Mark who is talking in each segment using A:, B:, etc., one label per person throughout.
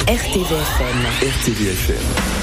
A: RTVFM.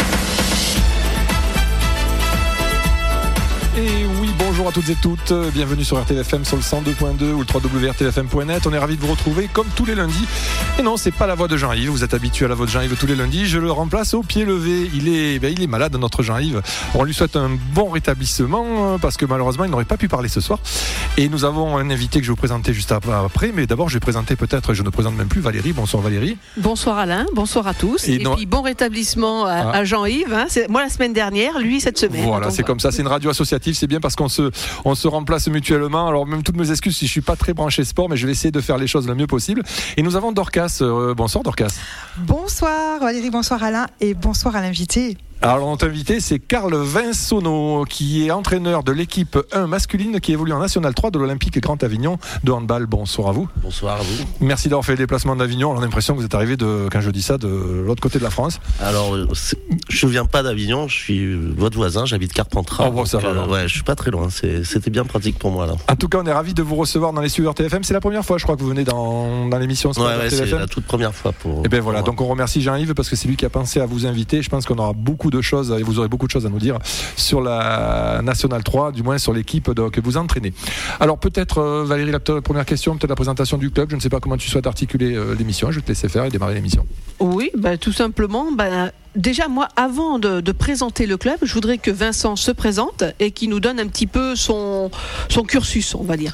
B: Et oui, bonjour à toutes et toutes, bienvenue sur RTVFM sur le 102.2 ou le www.rtvfm.net. On est ravis de vous retrouver comme tous les lundis. Et non, c'est pas la voix de Jean-Yves, vous êtes habitués à la voix de Jean-Yves tous les lundis. Je le remplace au pied levé. Il est malade, notre Jean-Yves. On lui souhaite un bon rétablissement parce que malheureusement il n'aurait pas pu parler ce soir. Et nous avons un invité que je vais vous présenter juste après. Mais d'abord je vais présenter je ne présente même plus Valérie. Bonsoir Valérie.
C: Bonsoir Alain, bonsoir à tous. Et puis bon rétablissement à Jean-Yves. C'est moi la semaine dernière, lui cette semaine.
B: Voilà, c'est comme ça, c'est une radio associative. C'est bien parce qu'on se remplace mutuellement. Alors même toutes mes excuses si je suis pas très branché sport, mais je vais essayer de faire les choses le mieux possible. Et nous avons Dorcas. Bonsoir Dorcas.
D: Bonsoir Valérie, bonsoir Alain et bonsoir à l'invité.
B: Alors notre invité c'est Carl Vinsonneau qui est entraîneur de l'équipe 1 masculine qui évolue en National 3 de l'Olympique Grand Avignon de handball. Bonsoir à vous.
E: Bonsoir à vous.
B: Merci d'avoir fait le déplacement d'Avignon. On a l'impression que vous êtes arrivé quand je dis ça de l'autre côté de la France.
E: Alors je viens pas d'Avignon, je suis votre voisin, j'habite Carpentras.
B: Oh bon, ça va.
E: Ouais, je suis pas très loin, c'était bien pratique pour moi là.
B: En tout cas, on est ravis de vous recevoir dans les studios RTFM. C'est la première fois je crois que vous venez dans l'émission
E: ouais, c'est la toute première fois pour.
B: Et bien voilà, donc on remercie Jean-Yves parce que c'est lui qui a pensé à vous inviter. Je pense qu'on aura beaucoup de choses et vous aurez beaucoup de choses à nous dire sur la National 3, du moins sur l'équipe que vous entraînez. Alors peut-être Valérie, la première question, peut-être la présentation du club. Je ne sais pas comment tu souhaites articuler l'émission. Je vais te laisser faire et démarrer l'émission.
C: Oui, tout simplement. Déjà, moi, avant de présenter le club, je voudrais que Vincent se présente et qu'il nous donne un petit peu son cursus, on va dire.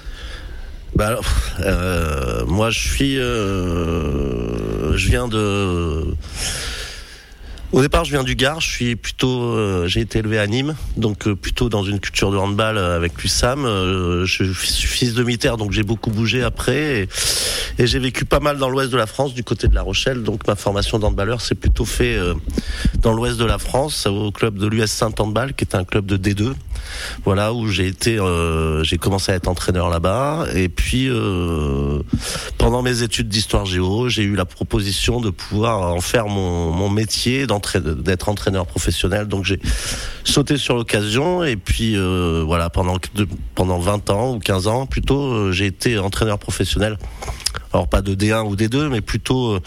E: Moi, je viens de... Au départ, je viens du Gard. J'ai été élevé à Nîmes, donc plutôt dans une culture de handball avec l'USAM. Je suis fils de militaire, donc j'ai beaucoup bougé après, et j'ai vécu pas mal dans l'ouest de la France, du côté de La Rochelle. Donc ma formation d'handballeur s'est plutôt fait dans l'ouest de la France, au club de l'US Saint-Handball, qui est un club de D2. Voilà, où j'ai commencé à être entraîneur là-bas, et puis pendant mes études d'histoire géo, j'ai eu la proposition de pouvoir en faire mon métier, d'être entraîneur professionnel. Donc j'ai sauté sur l'occasion, et puis voilà, pendant 20 ans ou 15 ans plutôt, j'ai été entraîneur professionnel. Alors pas de D1 ou D2, mais plutôt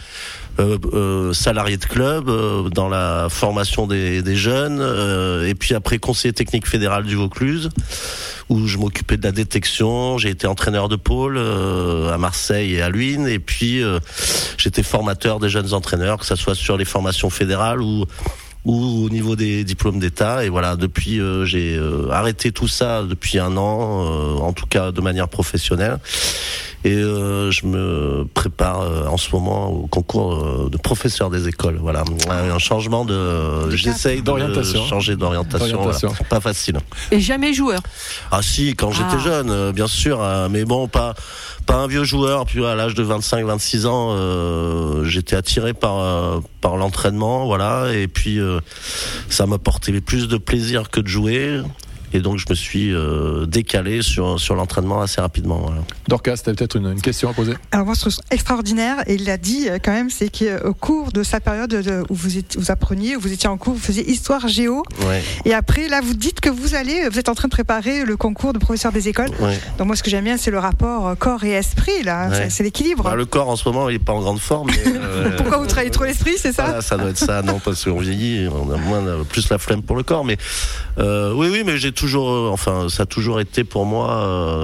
E: salarié de club, dans la formation des jeunes, et puis après conseiller technique fédéral du Vaucluse, où je m'occupais de la détection. J'ai été entraîneur de pôle à Marseille et à Luynes, et puis j'étais formateur des jeunes entraîneurs, que ça soit sur les formations fédérales ou au niveau des diplômes d'État. Et voilà, depuis j'ai arrêté tout ça depuis 1 an, en tout cas de manière professionnelle. Et je me prépare en ce moment au concours de professeur des écoles. Voilà, un changement j'essaye de changer d'orientation. Voilà. Pas facile.
C: Et jamais joueur.
E: Ah si, quand j'étais jeune, bien sûr, mais bon, pas un vieux joueur. Puis à l'âge de 25-26 ans, j'étais attiré par l'entraînement, voilà. Et puis ça m'apportait plus de plaisir que de jouer. Et donc je me suis décalé sur l'entraînement assez rapidement. Voilà.
B: Dorcas, tu as peut-être une question à poser?
D: Alors moi je trouve extraordinaire, et il l'a dit quand même, c'est qu'au cours de sa période où vous appreniez, où vous étiez en cours, vous faisiez histoire géo,
E: ouais. Et
D: après là vous dites que vous êtes en train de préparer le concours de professeur des écoles.
E: Ouais.
D: Donc moi ce que j'aime bien, c'est le rapport corps et esprit là,
E: ouais.
D: C'est l'équilibre.
E: Le corps en ce moment il est pas en grande forme. Mais,
D: pourquoi vous travaillez trop l'esprit, c'est ça?
E: Voilà, ça doit être ça. Non, parce qu'on vieillit, on a plus la flemme pour le corps, mais oui, mais j'ai toujours, ça a toujours été pour moi,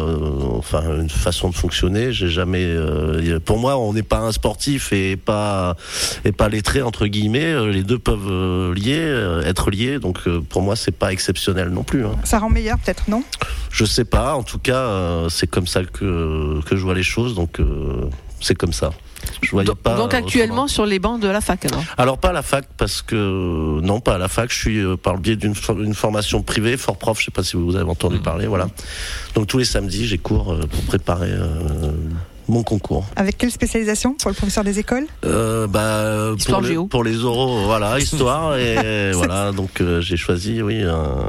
E: une façon de fonctionner. J'ai jamais, pour moi, on n'est pas un sportif et pas lettré entre guillemets. Les deux peuvent être liés. Donc pour moi, c'est pas exceptionnel non plus. Hein.
D: Ça rend meilleur peut-être, non?
E: Je sais pas. En tout cas, c'est comme ça que je vois les choses. Donc c'est comme ça.
C: Donc actuellement sur les bancs de la fac alors
E: pas à la fac, parce que non, pas à la fac, je suis par le biais d'une formation privée, Fort Prof, je sais pas si vous avez entendu parler, voilà. Donc tous les samedis j'ai cours pour préparer mon concours.
D: Avec quelle spécialisation pour le professeur des écoles?
C: Histoire géo.
E: Pour les oraux, voilà, histoire, et voilà, donc j'ai choisi, oui,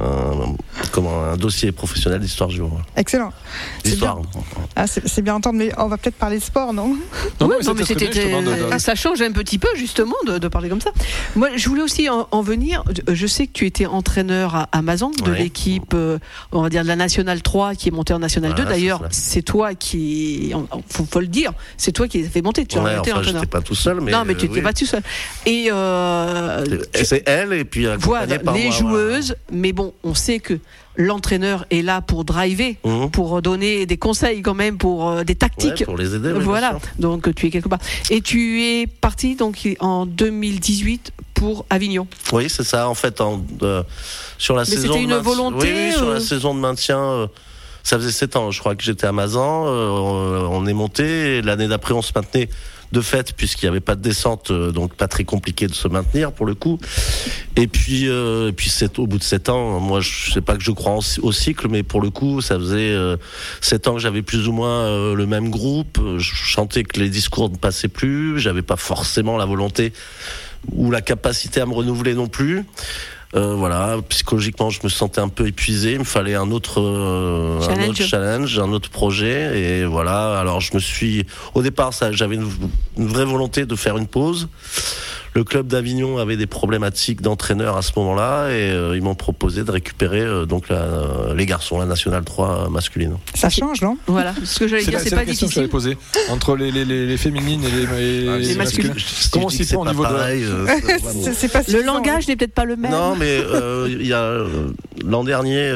E: un dossier professionnel d'histoire géo.
D: Excellent.
E: L'histoire.
D: C'est bien entendre, mais on va peut-être parler sport, non?
C: Non, mais ça change un petit peu justement de parler comme ça. Moi, je voulais aussi en venir. Je sais que tu étais entraîneur à Amazon de l'équipe, on va dire de la National 3 qui est montée en National 2. D'ailleurs, c'est toi qui, faut faut le dire, c'est toi qui les as fait monter. Tu as été
E: j'étais pas tout seul, mais
C: non, mais tu n'étais pas tout seul. Et
E: c'est elle, et puis
C: voilà,
E: par
C: les
E: moi,
C: joueuses. Mais bon, on sait que l'entraîneur est là pour driver, pour donner des conseils quand même, pour des tactiques,
E: pour les aider.
C: Voilà. Donc tu es quelque part. Et tu es parti donc en 2018 pour Avignon.
E: Oui, c'est ça. En fait, sur la saison.
C: C'était une volonté.
E: Oui, sur la saison de maintien. Ça faisait 7 ans, je crois que j'étais à Mazan. On est monté. L'année d'après, on se maintenait de fait, puisqu'il n'y avait pas de descente, donc pas très compliqué de se maintenir pour le coup. Et puis au bout de 7 ans, moi je sais pas que je crois au cycle, mais pour le coup, ça faisait 7 ans que j'avais plus ou moins le même groupe. Je sentais que les discours ne passaient plus. J'avais pas forcément la volonté ou la capacité à me renouveler non plus. Voilà, psychologiquement, je me sentais un peu épuisé. Il me fallait un autre challenge, un autre projet. Et voilà. Alors, au départ, j'avais une vraie volonté de faire une pause. Le club d'Avignon avait des problématiques d'entraîneur à ce moment-là, et ils m'ont proposé de récupérer donc les garçons, la Nationale 3 masculine.
D: Ça change, non ?
C: Voilà. Ce que j'allais dire, c'est pas
B: difficile. Que j'avais posée entre les féminines et les masculines. Comment on s'y prend au niveau
E: pareil,
D: c'est pas
C: le langage n'est peut-être pas le même.
E: Non, mais il y a l'an dernier,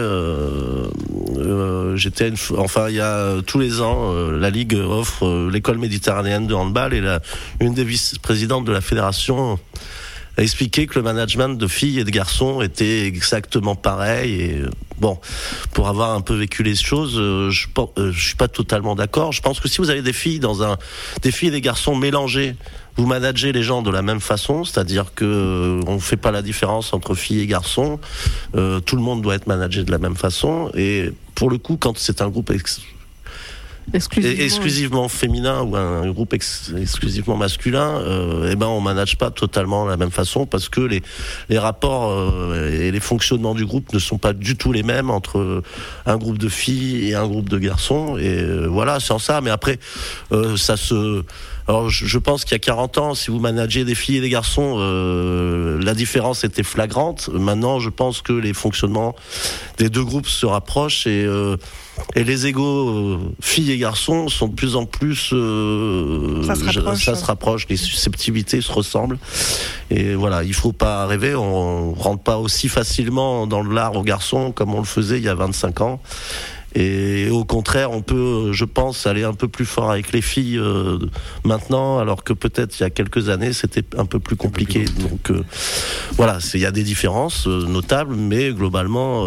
E: il y a tous les ans, la Ligue offre l'école méditerranéenne de handball, et une des vice-présidentes de la fédération a expliqué que le management de filles et de garçons était exactement pareil. Et bon, pour avoir un peu vécu les choses, je suis pas totalement d'accord. Je pense que si vous avez des filles et des garçons mélangés, vous managez les gens de la même façon, c'est-à-dire que on fait pas la différence entre filles et garçons. Tout le monde doit être managé de la même façon. Et pour le coup, quand c'est un groupe exclusivement féminin ou un groupe exclusivement masculin, on manage pas totalement de la même façon, parce que les rapports et les fonctionnements du groupe ne sont pas du tout les mêmes entre un groupe de filles et un groupe de garçons. Et voilà, c'est en ça. Mais après, alors je pense qu'il y a 40 ans, si vous managez des filles et des garçons, la différence était flagrante. Maintenant, je pense que les fonctionnements des deux groupes se rapprochent, et les égos filles et garçons sont de plus en plus ça se rapproche, les susceptibilités se ressemblent, et voilà, il faut pas rêver, on rentre pas aussi facilement dans le lard aux garçons comme on le faisait il y a 25 ans. Et au contraire, on peut, je pense, aller un peu plus fort avec les filles maintenant, alors que peut-être il y a quelques années c'était un peu plus compliqué. Donc voilà, il y a des différences notables, mais globalement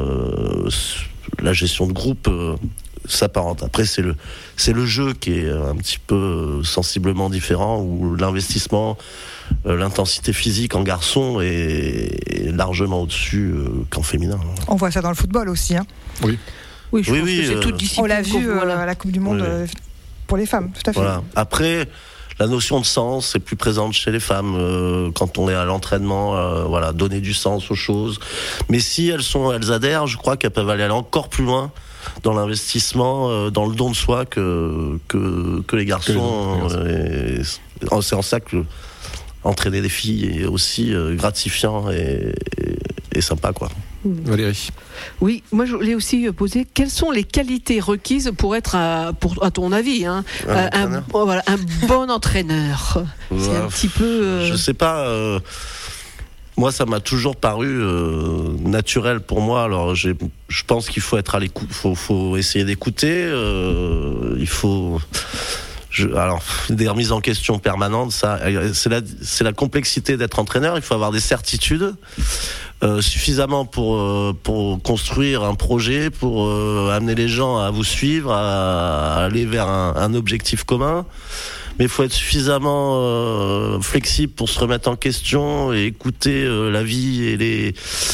E: la gestion de groupe s'apparente. Après, c'est le jeu qui est un petit peu sensiblement différent, où l'investissement, l'intensité physique en garçon est largement au-dessus qu'en féminin.
D: On voit ça dans le football aussi, hein.
C: Oui, je pense que c'est toute discipline.
D: On l'a vu à la Coupe du Monde pour les femmes, tout à fait.
E: Voilà. Après, la notion de sens est plus présente chez les femmes quand on est à l'entraînement, donner du sens aux choses. Mais si elles adhèrent, je crois qu'elles peuvent aller encore plus loin dans l'investissement, dans le don de soi que les garçons. C'est en ça que entraîner des filles est aussi gratifiant et sympa, quoi.
B: Valérie.
C: Oui, moi je voulais aussi poser, quelles sont les qualités requises pour être, à ton avis, un bon entraîneur. C'est un petit peu...
E: Je sais pas... Moi, ça m'a toujours paru naturel pour moi. Alors, je pense qu'il faut être à l'écoute, faut essayer d'écouter. Il faut... des remises en question permanentes, ça, c'est la complexité d'être entraîneur. Il faut avoir des certitudes suffisamment pour construire un projet, pour amener les gens à vous suivre, à aller vers un objectif commun. Mais il faut être suffisamment flexible pour se remettre en question et écouter la vie et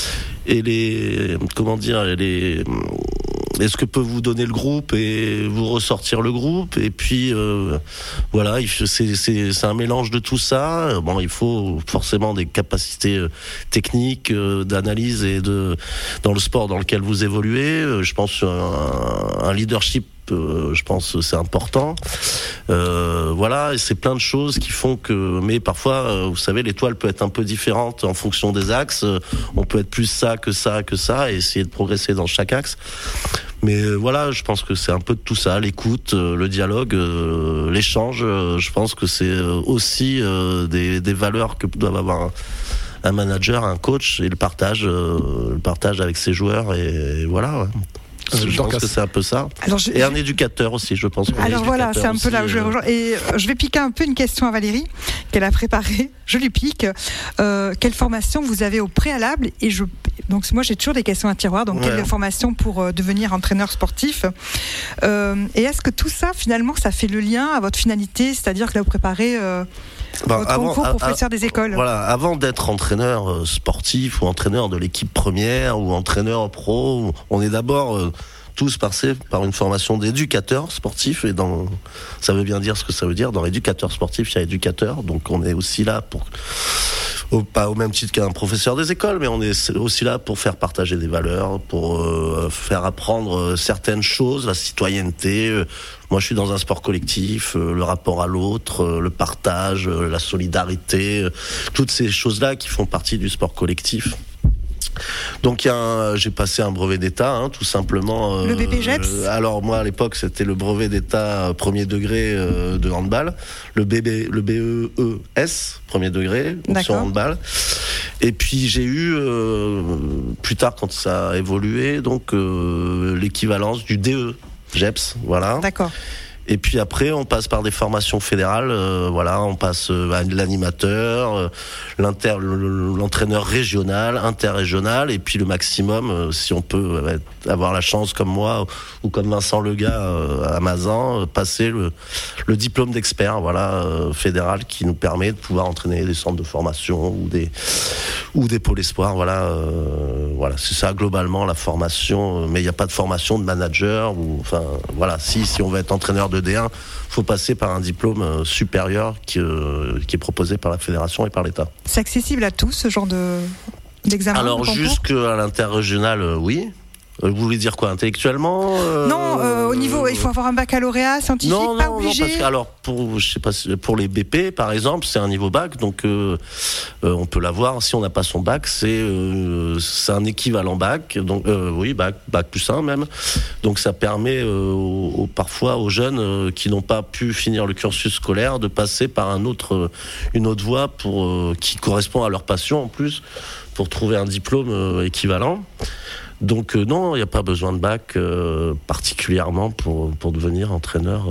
E: ce que peut vous donner le groupe et vous ressortir le groupe. Et puis voilà, c'est un mélange de tout ça. Bon, il faut forcément des capacités techniques, d'analyse dans le sport dans lequel vous évoluez. Je pense un leadership. Je pense que c'est important. Voilà, et c'est plein de choses qui font que... Mais parfois, vous savez, l'étoile peut être un peu différente en fonction des axes. On peut être plus ça, et essayer de progresser dans chaque axe. Mais voilà, je pense que c'est un peu de tout ça, l'écoute, le dialogue, l'échange. Je pense que c'est aussi des valeurs que doivent avoir un manager, un coach, et le partage avec ses joueurs, et voilà. Ouais. Je pense que c'est un peu ça. Et un éducateur aussi, je pense.
D: Alors voilà, c'est un peu là où je vais rejoindre. Et je vais piquer un peu une question à Valérie, qu'elle a préparée. Je lui pique. Quelle formation vous avez au préalable ? Donc moi, j'ai toujours des questions à tiroir. Donc, quelle formation pour devenir entraîneur sportif ? Et est-ce que tout ça, finalement, ça fait le lien à votre finalité ? C'est-à-dire que là, vous préparez votre concours professeur des écoles.
E: Voilà, avant d'être entraîneur sportif ou entraîneur de l'équipe première ou entraîneur pro, on est d'abord tous passés par une formation d'éducateur sportif, et ça veut bien dire ce que ça veut dire. Dans l'éducateur sportif, il y a éducateur, donc on est aussi là pas au même titre qu'un professeur des écoles, mais on est aussi là pour faire partager des valeurs, pour faire apprendre certaines choses, la citoyenneté. Moi, je suis dans un sport collectif, le rapport à l'autre, le partage, la solidarité, toutes ces choses-là qui font partie du sport collectif. Donc j'ai passé un brevet d'État, tout simplement.
D: Le BPGEPS.
E: Alors moi à l'époque c'était le brevet d'État premier degré de handball, le BEES premier degré sur handball. Et puis j'ai eu plus tard, quand ça a évolué, donc l'équivalence du DE-GEPS, voilà.
D: D'accord.
E: Et puis après, on passe par des formations fédérales. On passe à l'animateur, l'entraîneur régional, interrégional, et puis le maximum, si on peut avoir la chance comme moi ou comme Vincent Lega à Mazan, passer le diplôme d'expert, fédéral, qui nous permet de pouvoir entraîner des centres de formation ou des pôles espoirs. C'est ça globalement la formation. Mais il n'y a pas de formation de manager si on veut être entraîneur de D1, faut passer par un diplôme supérieur qui est proposé par la fédération et par l'État.
D: C'est accessible à tous, ce genre d'examen?
E: Alors jusqu'à l'interrégional, oui. Vous voulez dire quoi, intellectuellement
D: Non, au niveau, il faut avoir un baccalauréat scientifique, pas obligé.
E: Non, parce que pour les BP, par exemple, c'est un niveau bac, donc on peut l'avoir. Si on n'a pas son bac, c'est un équivalent bac, donc bac plus 1 même. Donc ça permet parfois aux jeunes qui n'ont pas pu finir le cursus scolaire de passer par une autre voie qui correspond à leur passion en plus, pour trouver un diplôme équivalent. Donc non, il n'y a pas besoin de bac particulièrement pour devenir entraîneur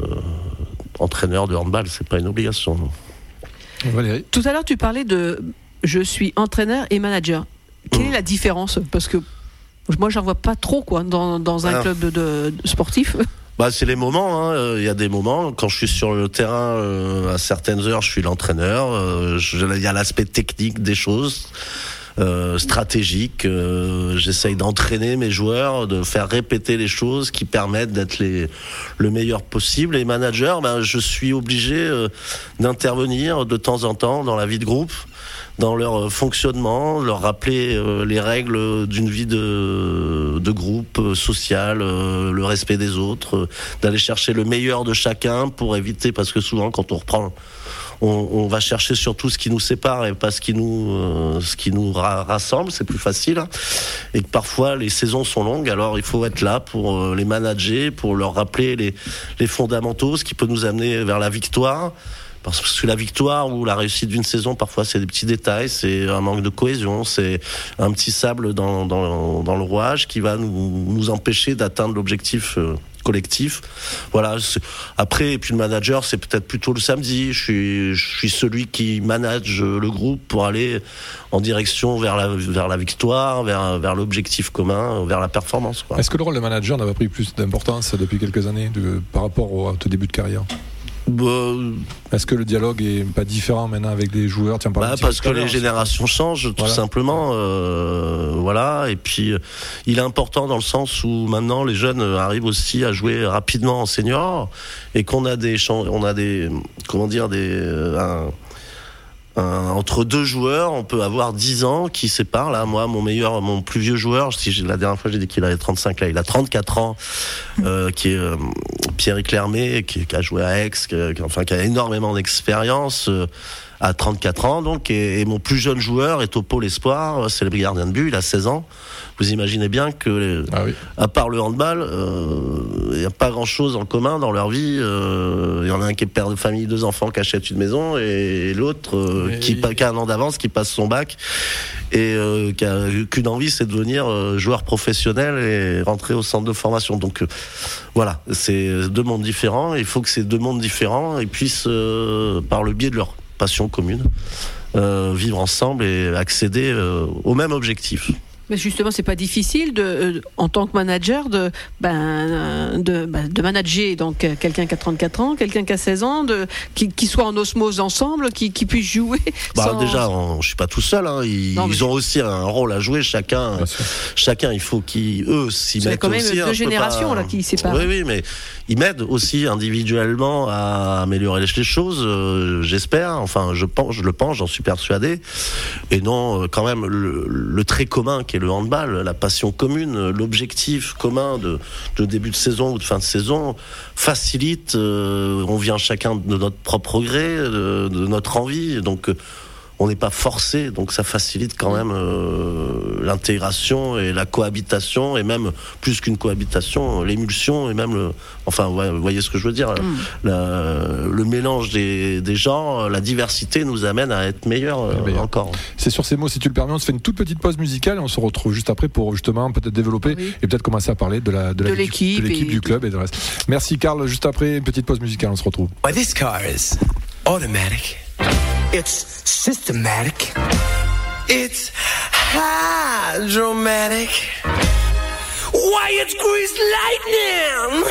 E: de handball. C'est pas une obligation.
B: Valérie.
C: Tout à l'heure, tu parlais de je suis entraîneur et manager. Quelle est la différence ? Parce que moi, j'en vois pas trop dans un club de sportif.
E: C'est les moments. Il y a des moments quand je suis sur le terrain à certaines heures, je suis l'entraîneur. Il y a l'aspect technique des choses. Stratégique, j'essaye d'entraîner mes joueurs, de faire répéter les choses qui permettent d'être le meilleur possible. Et manager, je suis obligé d'intervenir de temps en temps dans la vie de groupe, dans leur fonctionnement, leur rappeler les règles d'une vie de groupe social, le respect des autres, d'aller chercher le meilleur de chacun pour éviter, parce que souvent quand on reprend, on va chercher surtout ce qui nous sépare et pas ce qui nous rassemble, c'est plus facile. Et que parfois les saisons sont longues, alors il faut être là pour les manager, pour leur rappeler les fondamentaux, ce qui peut nous amener vers la victoire. Parce que la victoire ou la réussite d'une saison, parfois c'est des petits détails, c'est un manque de cohésion, c'est un petit sable dans le rouage qui va nous empêcher d'atteindre l'objectif collectif. Voilà. Après, et puis le manager, c'est peut-être plutôt le samedi. Je suis celui qui manage le groupe pour aller en direction vers la victoire, vers l'objectif commun, vers la performance.
B: Est-ce que le rôle de manager n'a pas pris plus d'importance depuis quelques années par rapport au début de carrière ? Est-ce que le dialogue est pas différent maintenant avec les joueurs?
E: Parce que les générations changent, tout simplement. Et puis il est important dans le sens où maintenant les jeunes arrivent aussi à jouer rapidement en senior, et qu'on a entre deux joueurs, on peut avoir 10 ans qui séparent. Là, moi, mon plus vieux joueur, la dernière fois j'ai dit qu'il avait 35, là il a 34 ans, qui est Pierre Clermé, qui a joué à Aix, qui a énormément d'expérience. à 34 ans, donc, et mon plus jeune joueur est au pôle espoir, c'est le gardien de but, il a 16 ans. Vous imaginez bien que, à part le handball, il n'y a pas grand-chose en commun dans leur vie. Il y en a un qui est père de famille, 2 enfants, qui achète une maison, et l'autre qui a un an d'avance, qui passe son bac, et qui a qu'une envie, c'est de devenir joueur professionnel et rentrer au centre de formation. Donc voilà, c'est 2 mondes différents. Il faut que ces 2 mondes différents ils puissent, par le biais de leur passion commune, vivre ensemble et accéder au même objectif.
C: Mais justement, c'est pas difficile en tant que manager de manager donc quelqu'un qui a 34 ans, quelqu'un qui a 16 ans, qui soit en osmose ensemble, qui puisse jouer.
E: Déjà, je suis pas tout seul. Hein. Ils ont aussi un rôle à jouer. Chacun, il faut qu'ils s'y mettent aussi. Il y a quand même
C: 2 générations là qui séparent.
E: Oui, mais ils m'aident aussi individuellement à améliorer les choses. J'espère. Enfin, je le pense. J'en suis persuadé. Et non, quand même, le trait commun qui est le handball, la passion commune, l'objectif commun de début de saison ou de fin de saison facilite, on vient chacun de notre propre gré, de notre envie, donc on n'est pas forcé, donc ça facilite quand même l'intégration et la cohabitation, et même plus qu'une cohabitation, l'émulsion, et même vous voyez ce que je veux dire, le mélange des gens, la diversité nous amène à être meilleurs encore.
B: C'est sur ces mots, si tu le permets, on se fait une toute petite pause musicale et on se retrouve juste après pour justement peut-être développer et peut-être commencer à parler de l'équipe du club et de reste. Merci Karl, juste après une petite pause musicale, on se retrouve.
A: Well, this car is automatic. It's systematic. It's hydromatic. Why, it's greased lightning!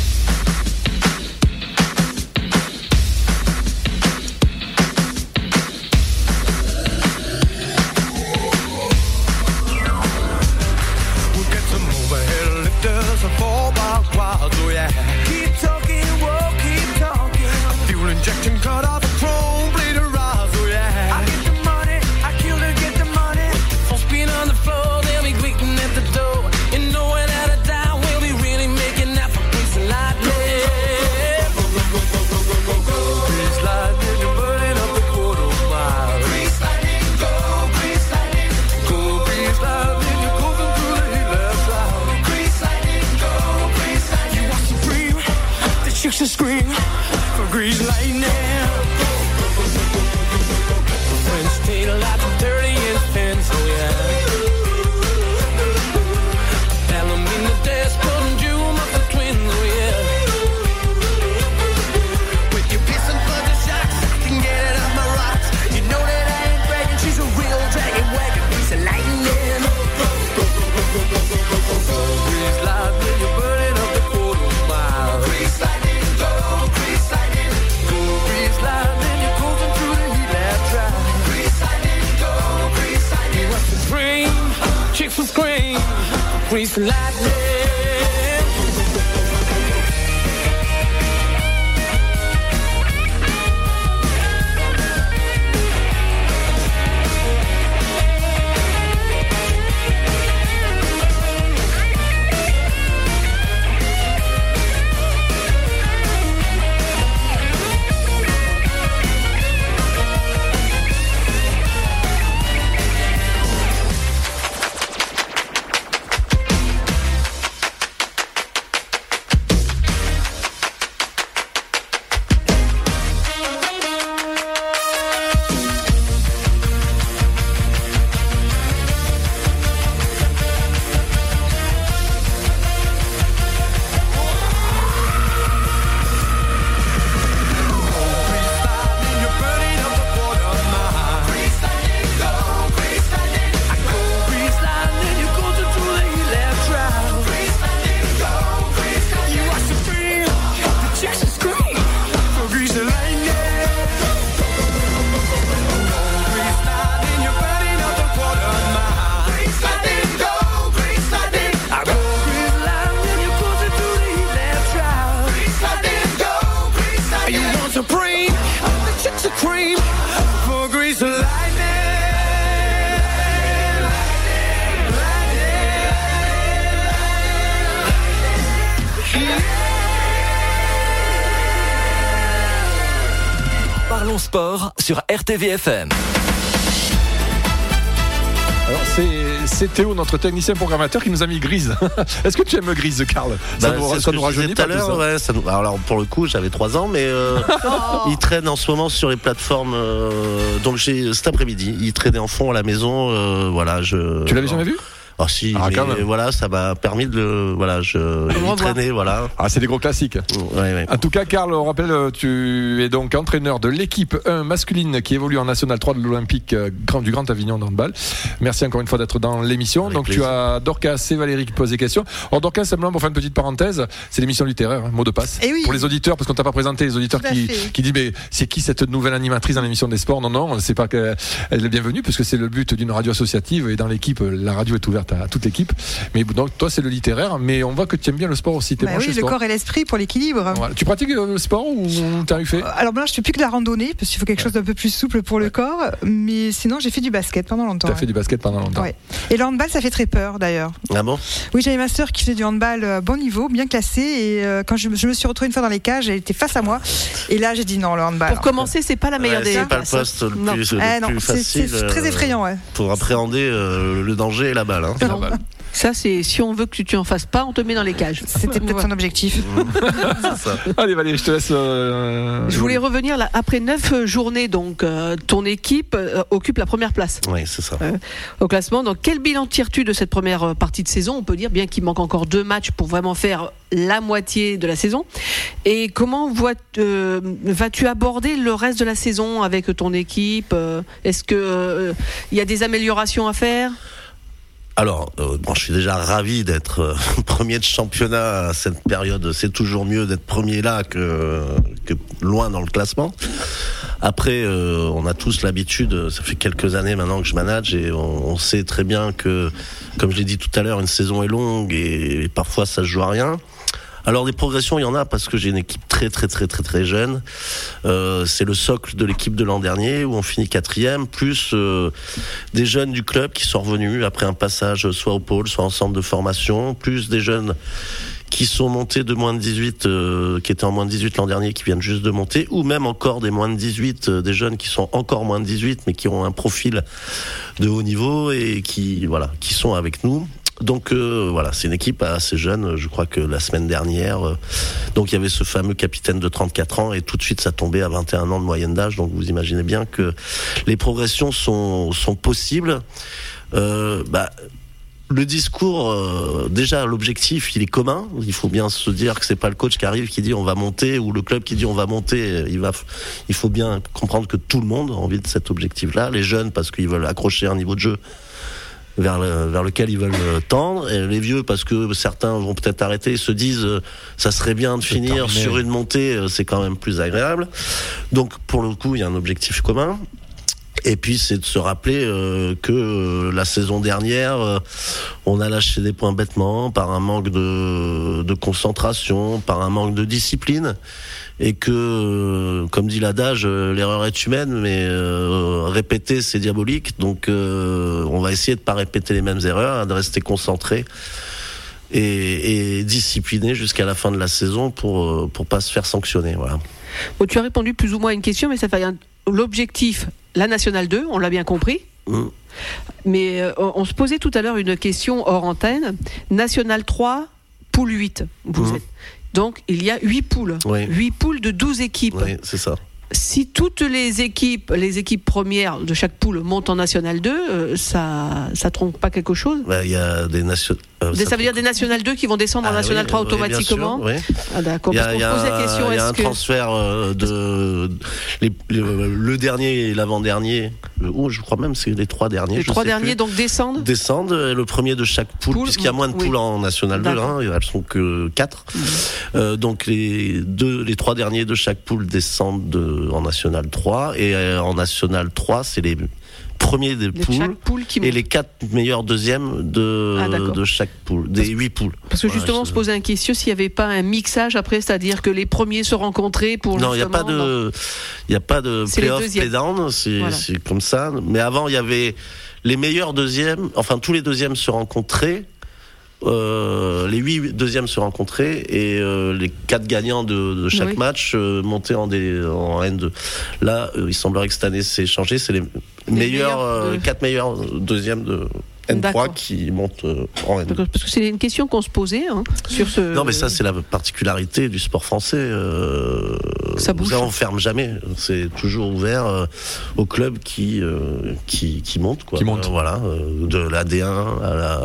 A: We'll get some overhead lifters and 4x quads, oh yeah. Keep talking, we'll keep talking. Fuel injection cut off the chrome. To scream for grease lightning. French tail lights and 30-inch fence, oh yeah. Pelham in the desk, putting June up the twins, oh yeah. With your piss and bunch of shocks, I can get it off my rocks. You know that I ain't bragging, she's a real dragon wagon, grease of lightning. Grease lightning, you're burning up the quarter mile. Grease lightning. Chicks will scream, grease lightning.
F: sport sur RTVFM.
B: Alors c'est Théo, notre technicien programmateur, qui nous a mis Grise. Est-ce que tu aimes Grise, Karl? Ça nous rajeunit
E: tout à
B: pas
E: l'heure.
B: tout ça.
E: Ouais, alors pour le coup, j'avais 3 ans, mais il traîne en ce moment sur les plateformes. Donc cet après-midi, il traînait en fond à la maison. Voilà,
B: Tu l'avais jamais vu?
E: Ah si, mais voilà, ça m'a permis de il traînait, voilà.
B: Ah, c'est des gros classiques.
E: Ouais.
B: En tout cas, Karl, on rappelle, tu es donc entraîneur de l'équipe 1 masculine qui évolue en National 3 de l'Olympique du Grand Avignon de handball. Merci encore une fois d'être dans l'émission.
E: Avec
B: donc
E: plaisir.
B: tu as Dorcas et Valérie qui posent des questions. Alors Dorcas, simplement pour faire une petite parenthèse, c'est l'émission littéraire, mot de passe.
D: Et oui.
B: Pour les auditeurs, parce qu'on t'a pas présenté, les auditeurs qui disent mais c'est qui cette nouvelle animatrice dans l'émission des sports? Non, c'est pas qu'elle est bienvenue, parce que c'est le but d'une radio associative, et dans l'équipe, la radio est ouverte à toute l'équipe. Mais donc toi c'est le littéraire, mais on voit que tu aimes bien le sport aussi.
D: Oui, le corps et l'esprit pour l'équilibre.
B: Voilà. Tu pratiques le sport ou t'as fait?
D: Alors là je fais plus que de la randonnée, parce qu'il faut quelque chose d'un peu plus souple pour le corps. Mais sinon j'ai fait du basket pendant longtemps.
B: T'as fait du basket pendant longtemps.
D: Ouais. Et le handball ça fait très peur d'ailleurs.
E: Ah bon?
D: Oui, j'avais ma sœur qui faisait du handball à bon niveau, bien classé, et quand je me suis retrouvée une fois dans les cages, elle était face à moi, et là j'ai dit non, le handball.
C: Pour commencer, c'est pas la meilleure des
E: c'est pas le
C: places.
E: poste le plus facile.
D: C'est très effrayant, ouais.
E: Pour appréhender le danger et la balle.
B: Et la balle.
C: Ça, c'est si on veut que tu en fasses pas, on te met dans les cages.
D: C'était peut-être son objectif.
E: C'est ça.
B: Allez Valérie, je te laisse.
C: Je voulais revenir là, après 9 journées, donc ton équipe occupe la première place
E: Oui, c'est ça.
C: au classement. Donc quel bilan tires-tu de cette première partie de saison? On peut dire bien qu'il manque encore 2 matchs pour vraiment faire la moitié de la saison. Et comment vas-tu aborder le reste de la saison avec ton équipe? Est-ce que il y a des améliorations à faire?
E: Alors, je suis déjà ravi d'être premier de championnat à cette période. C'est toujours mieux d'être premier là que loin dans le classement. Après, on a tous l'habitude, ça fait quelques années maintenant que je manage, et on sait très bien que, comme je l'ai dit tout à l'heure, une saison est longue et parfois ça se joue à rien. Alors des progressions, il y en a, parce que j'ai une équipe très jeune. C'est le socle de l'équipe de l'an dernier où on finit 4e, plus des jeunes du club qui sont revenus après un passage soit au pôle, soit en centre de formation, plus des jeunes qui sont montés de moins de 18, qui étaient en moins de 18 l'an dernier, qui viennent juste de monter, ou même encore des moins de 18, des jeunes qui sont encore moins de 18, mais qui ont un profil de haut niveau et qui sont avec nous. Donc voilà, c'est une équipe assez jeune. Je crois que la semaine dernière, donc il y avait ce fameux capitaine de 34 ans, et tout de suite ça tombait à 21 ans de moyenne d'âge. Donc vous imaginez bien que les progressions sont possibles. Le discours, déjà l'objectif, il est commun. Il faut bien se dire que c'est pas le coach qui arrive qui dit on va monter, ou le club qui dit on va monter. Il faut bien comprendre que tout le monde a envie de cet objectif-là. Les jeunes parce qu'ils veulent accrocher un niveau de jeu vers lequel ils veulent tendre, et les vieux parce que certains vont peut-être arrêter et se disent ça serait bien de finir sur une montée, c'est quand même plus agréable. Donc pour le coup il y a un objectif commun, et puis c'est de se rappeler que la saison dernière on a lâché des points bêtement par un manque de concentration, par un manque de discipline, et que, comme dit l'adage, l'erreur est humaine, mais répéter c'est diabolique. Donc on va essayer de pas répéter les mêmes erreurs, de rester concentré et discipliné jusqu'à la fin de la saison pour pas se faire sanctionner. Voilà.
C: Bon, tu as répondu plus ou moins à une question, mais ça fait l'objectif, la Nationale 2, on l'a bien compris. Mais on se posait tout à l'heure une question hors antenne. Nationale 3, poule 8. Vous êtes. Donc, il y a 8 poules. Oui. 8 poules de 12 équipes.
E: Oui, c'est ça.
C: Si toutes les équipes premières de chaque poule montent en National 2, ça trompe pas quelque chose?
E: Il y a des nationales.
C: Ça veut dire des National 2 qui vont descendre en National 3 automatiquement?
E: Oui.
C: Ah d'accord. Parce qu'on se pose la question.
E: Il y a un transfert le dernier et l'avant-dernier. Je crois même c'est les 3 derniers.
C: Les 3 derniers donc descendent.
E: Le premier de chaque poule, puisqu'il y a moins de poules en National 2. Elles sont que 4. Donc les 3 derniers de chaque poule descendent en National 3, et en National 3 c'est les premiers des poules et les 4 meilleurs deuxièmes de chaque poule, des 8 poules.
C: Parce que justement on se posait une question s'il n'y avait pas un mixage après, c'est-à-dire que les premiers se rencontraient pour
E: non, il n'y a pas de play-off, play-down, c'est comme ça. Mais avant il y avait les meilleurs deuxièmes, enfin tous les deuxièmes se rencontraient, les 8 deuxièmes se rencontraient et les 4 gagnants de chaque match montaient en N2. Là, il semblerait que cette année c'est changé, c'est les meilleurs 4 meilleurs deuxièmes de N3 qui montent en N2.
C: Parce que c'est une question qu'on se posait sur ce.
E: Non, mais ça c'est la particularité du sport français.
C: Ça bouge.
E: On ferme jamais. C'est toujours ouvert aux clubs qui montent, quoi.
B: Qui montent.
E: Voilà, de la D1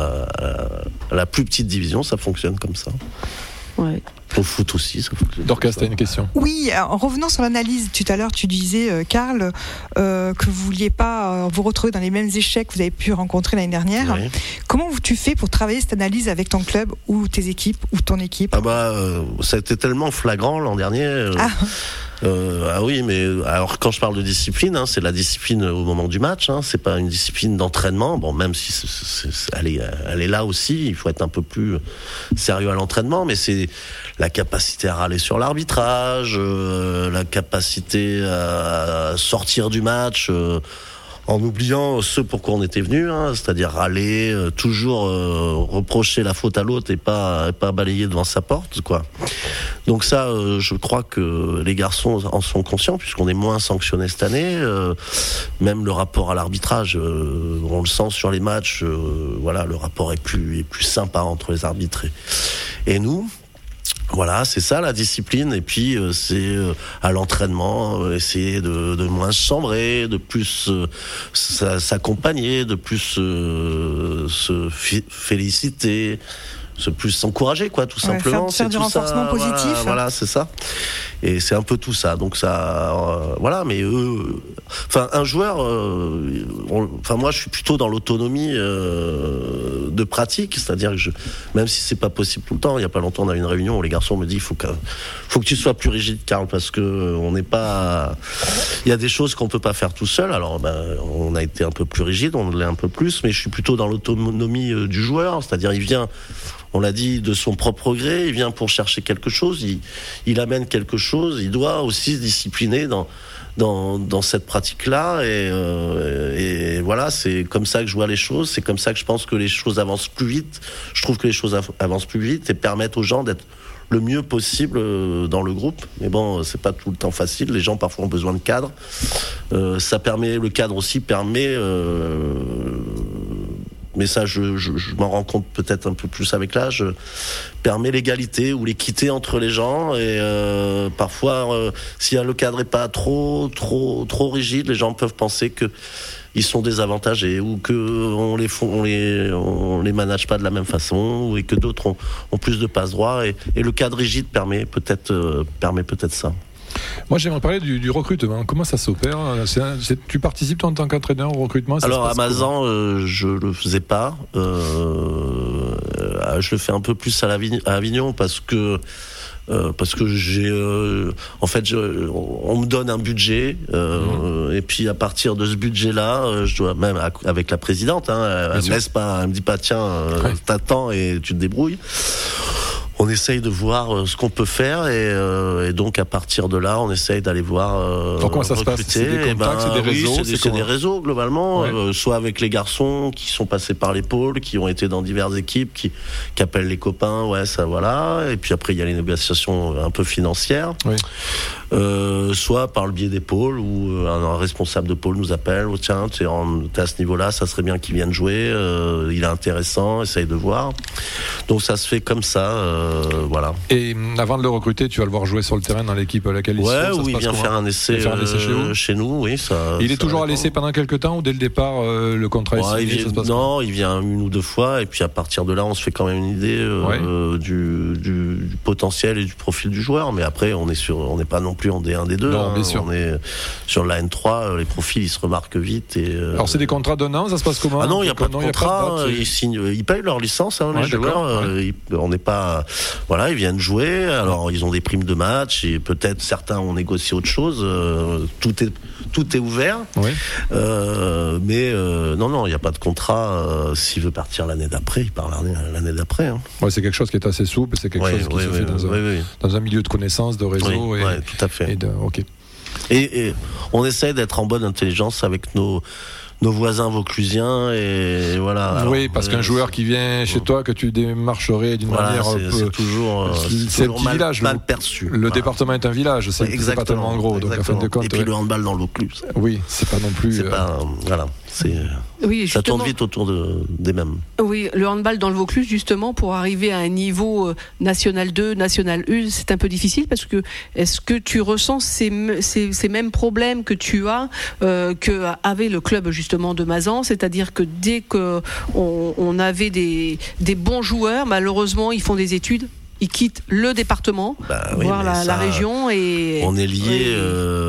E: à la plus petite division, ça fonctionne comme ça.
C: Ouais.
E: Au foot aussi, ça fonctionne.
B: Dorcas, t'as une question?
D: Oui, en revenant sur l'analyse, tout à l'heure, tu disais, Karl, que vous vouliez pas vous retrouver dans les mêmes échecs que vous avez pu rencontrer l'année dernière.
E: Oui.
D: Comment tu fais pour travailler cette analyse avec ton club ou tes équipes ou ton équipe?
E: Ça a été tellement flagrant l'an dernier. Oui, mais alors quand je parle de discipline, c'est la discipline au moment du match. C'est pas une discipline d'entraînement. Bon, même si elle est là aussi, il faut être un peu plus sérieux à l'entraînement. Mais c'est la capacité à râler sur l'arbitrage, la capacité à sortir du match. En oubliant ce pourquoi on était venu, c'est-à-dire râler, toujours reprocher la faute à l'autre et pas balayer devant sa porte, quoi. Donc ça, je crois que les garçons en sont conscients puisqu'on est moins sanctionnés cette année. Même le rapport à l'arbitrage, on le sent sur les matchs. Le rapport est plus sympa entre les arbitres et nous. Voilà, c'est ça la discipline. Et puis c'est à l'entraînement essayer de moins se chambrer, de plus s'accompagner, de plus se féliciter, se plus s'encourager, quoi, tout simplement.
D: Faire du renforcement positif.
E: Voilà, c'est ça. Et c'est un peu tout ça. Donc ça, mais un joueur, moi je suis plutôt dans l'autonomie de pratique, c'est-à-dire que même si c'est pas possible tout le temps, il y a pas longtemps on a eu une réunion où les garçons me disent faut que tu sois plus rigide, Karl, parce que on n'est pas, il y a des choses qu'on peut pas faire tout seul. Alors on a été un peu plus rigide, on l'est un peu plus, mais je suis plutôt dans l'autonomie du joueur, c'est-à-dire il vient. On l'a dit, de son propre gré, il vient pour chercher quelque chose, il amène quelque chose, il doit aussi se discipliner dans cette pratique-là, et voilà, c'est comme ça que je vois les choses, c'est comme ça que je pense que les choses avancent plus vite. Je trouve que les choses avancent plus vite et permettent aux gens d'être le mieux possible dans le groupe. Mais bon, c'est pas tout le temps facile, les gens parfois ont besoin de cadre. Le cadre aussi permet... mais ça, je m'en rends compte peut-être un peu plus avec l'âge, permet l'égalité ou l'équité entre les gens. Et parfois, si le cadre est pas trop rigide, les gens peuvent penser que ils sont désavantagés ou que on les manage pas de la même façon, et que d'autres ont plus de passe droit. Et le cadre rigide permet peut-être ça.
B: Moi, j'aimerais parler du recrutement. Comment ça s'opère? Tu participes toi, en tant qu'entraîneur au recrutement?
E: Alors à Mazan, je le faisais pas. Je le fais un peu plus à Avignon parce que j'ai on me donne un budget et puis à partir de ce budget-là, je dois même avec la présidente, elle me dit pas tiens, t'attends et tu te débrouilles. On essaye de voir ce qu'on peut faire et donc à partir de là, on essaye d'aller voir.
B: Comment ça recruter. Se passe? C'est des contacts, c'est des réseaux.
E: C'est des réseaux globalement, soit avec les garçons qui sont passés par les pôles, qui ont été dans diverses équipes, qui appellent les copains, ça voilà. Et puis après il y a les négociations un peu financières. Oui. Soit par le biais des pôles où un responsable de pôle nous appelle, tiens, t'es à ce niveau-là, ça serait bien qu'il vienne jouer, il est intéressant, essaye de voir. Donc ça se fait comme ça, voilà.
B: Et avant de le recruter, tu vas le voir jouer sur le terrain dans l'équipe à laquelle il
E: il vient faire un essai chez nous, oui.
B: Il est toujours à l'essai pendant quelques temps ou dès le départ le contrat est signé?
E: Non, il vient une ou deux fois et puis à partir de là, on se fait quand même une idée du potentiel et du profil du joueur. Mais après, on n'est pas non plus en D1, D2.
B: Non, bien sûr.
E: On est sur la N3, les profils ils se remarquent vite.
B: Alors c'est des contrats d'un an, ça se passe comment?
E: Ah non, il n'y a pas de contrat. Ils payent leur licence, les joueurs. On n'est pas, ils viennent jouer. Alors ils ont des primes de match et peut-être certains ont négocié autre chose. Tout est ouvert. Oui. Mais non, il n'y a pas de contrat. S'il veut partir l'année d'après, il part l'année d'après.
B: Ouais, c'est quelque chose qui est assez souple. C'est quelque chose qui se fait dans un milieu de connaissances, de réseau.
E: Oui, tout à fait.
B: Ok.
E: Et on essaie d'être en bonne intelligence avec nos nos voisins vauclusiens et voilà.
B: Alors, oui, parce qu'un joueur qui vient chez toi, que tu démarcherais d'une manière
E: c'est toujours
B: c'est un petit village.
E: Mal perçu.
B: Le département est un village, c'est pas tellement gros. Donc, en fin de compte,
E: et puis le handball dans le Vaucluse.
B: Oui, c'est pas non plus.
E: C'est pas, voilà.
C: Oui,
E: ça tourne vite autour des mêmes.
C: Oui, le handball dans le Vaucluse, justement, pour arriver à un niveau national 2, national 1, c'est un peu difficile parce que est-ce que tu ressens ces mêmes problèmes que tu as que avait le club justement de Mazan, c'est-à-dire que dès qu'on avait des bons joueurs, malheureusement, ils font des études. Ils quittent le département, voire la région. Et
E: on est lié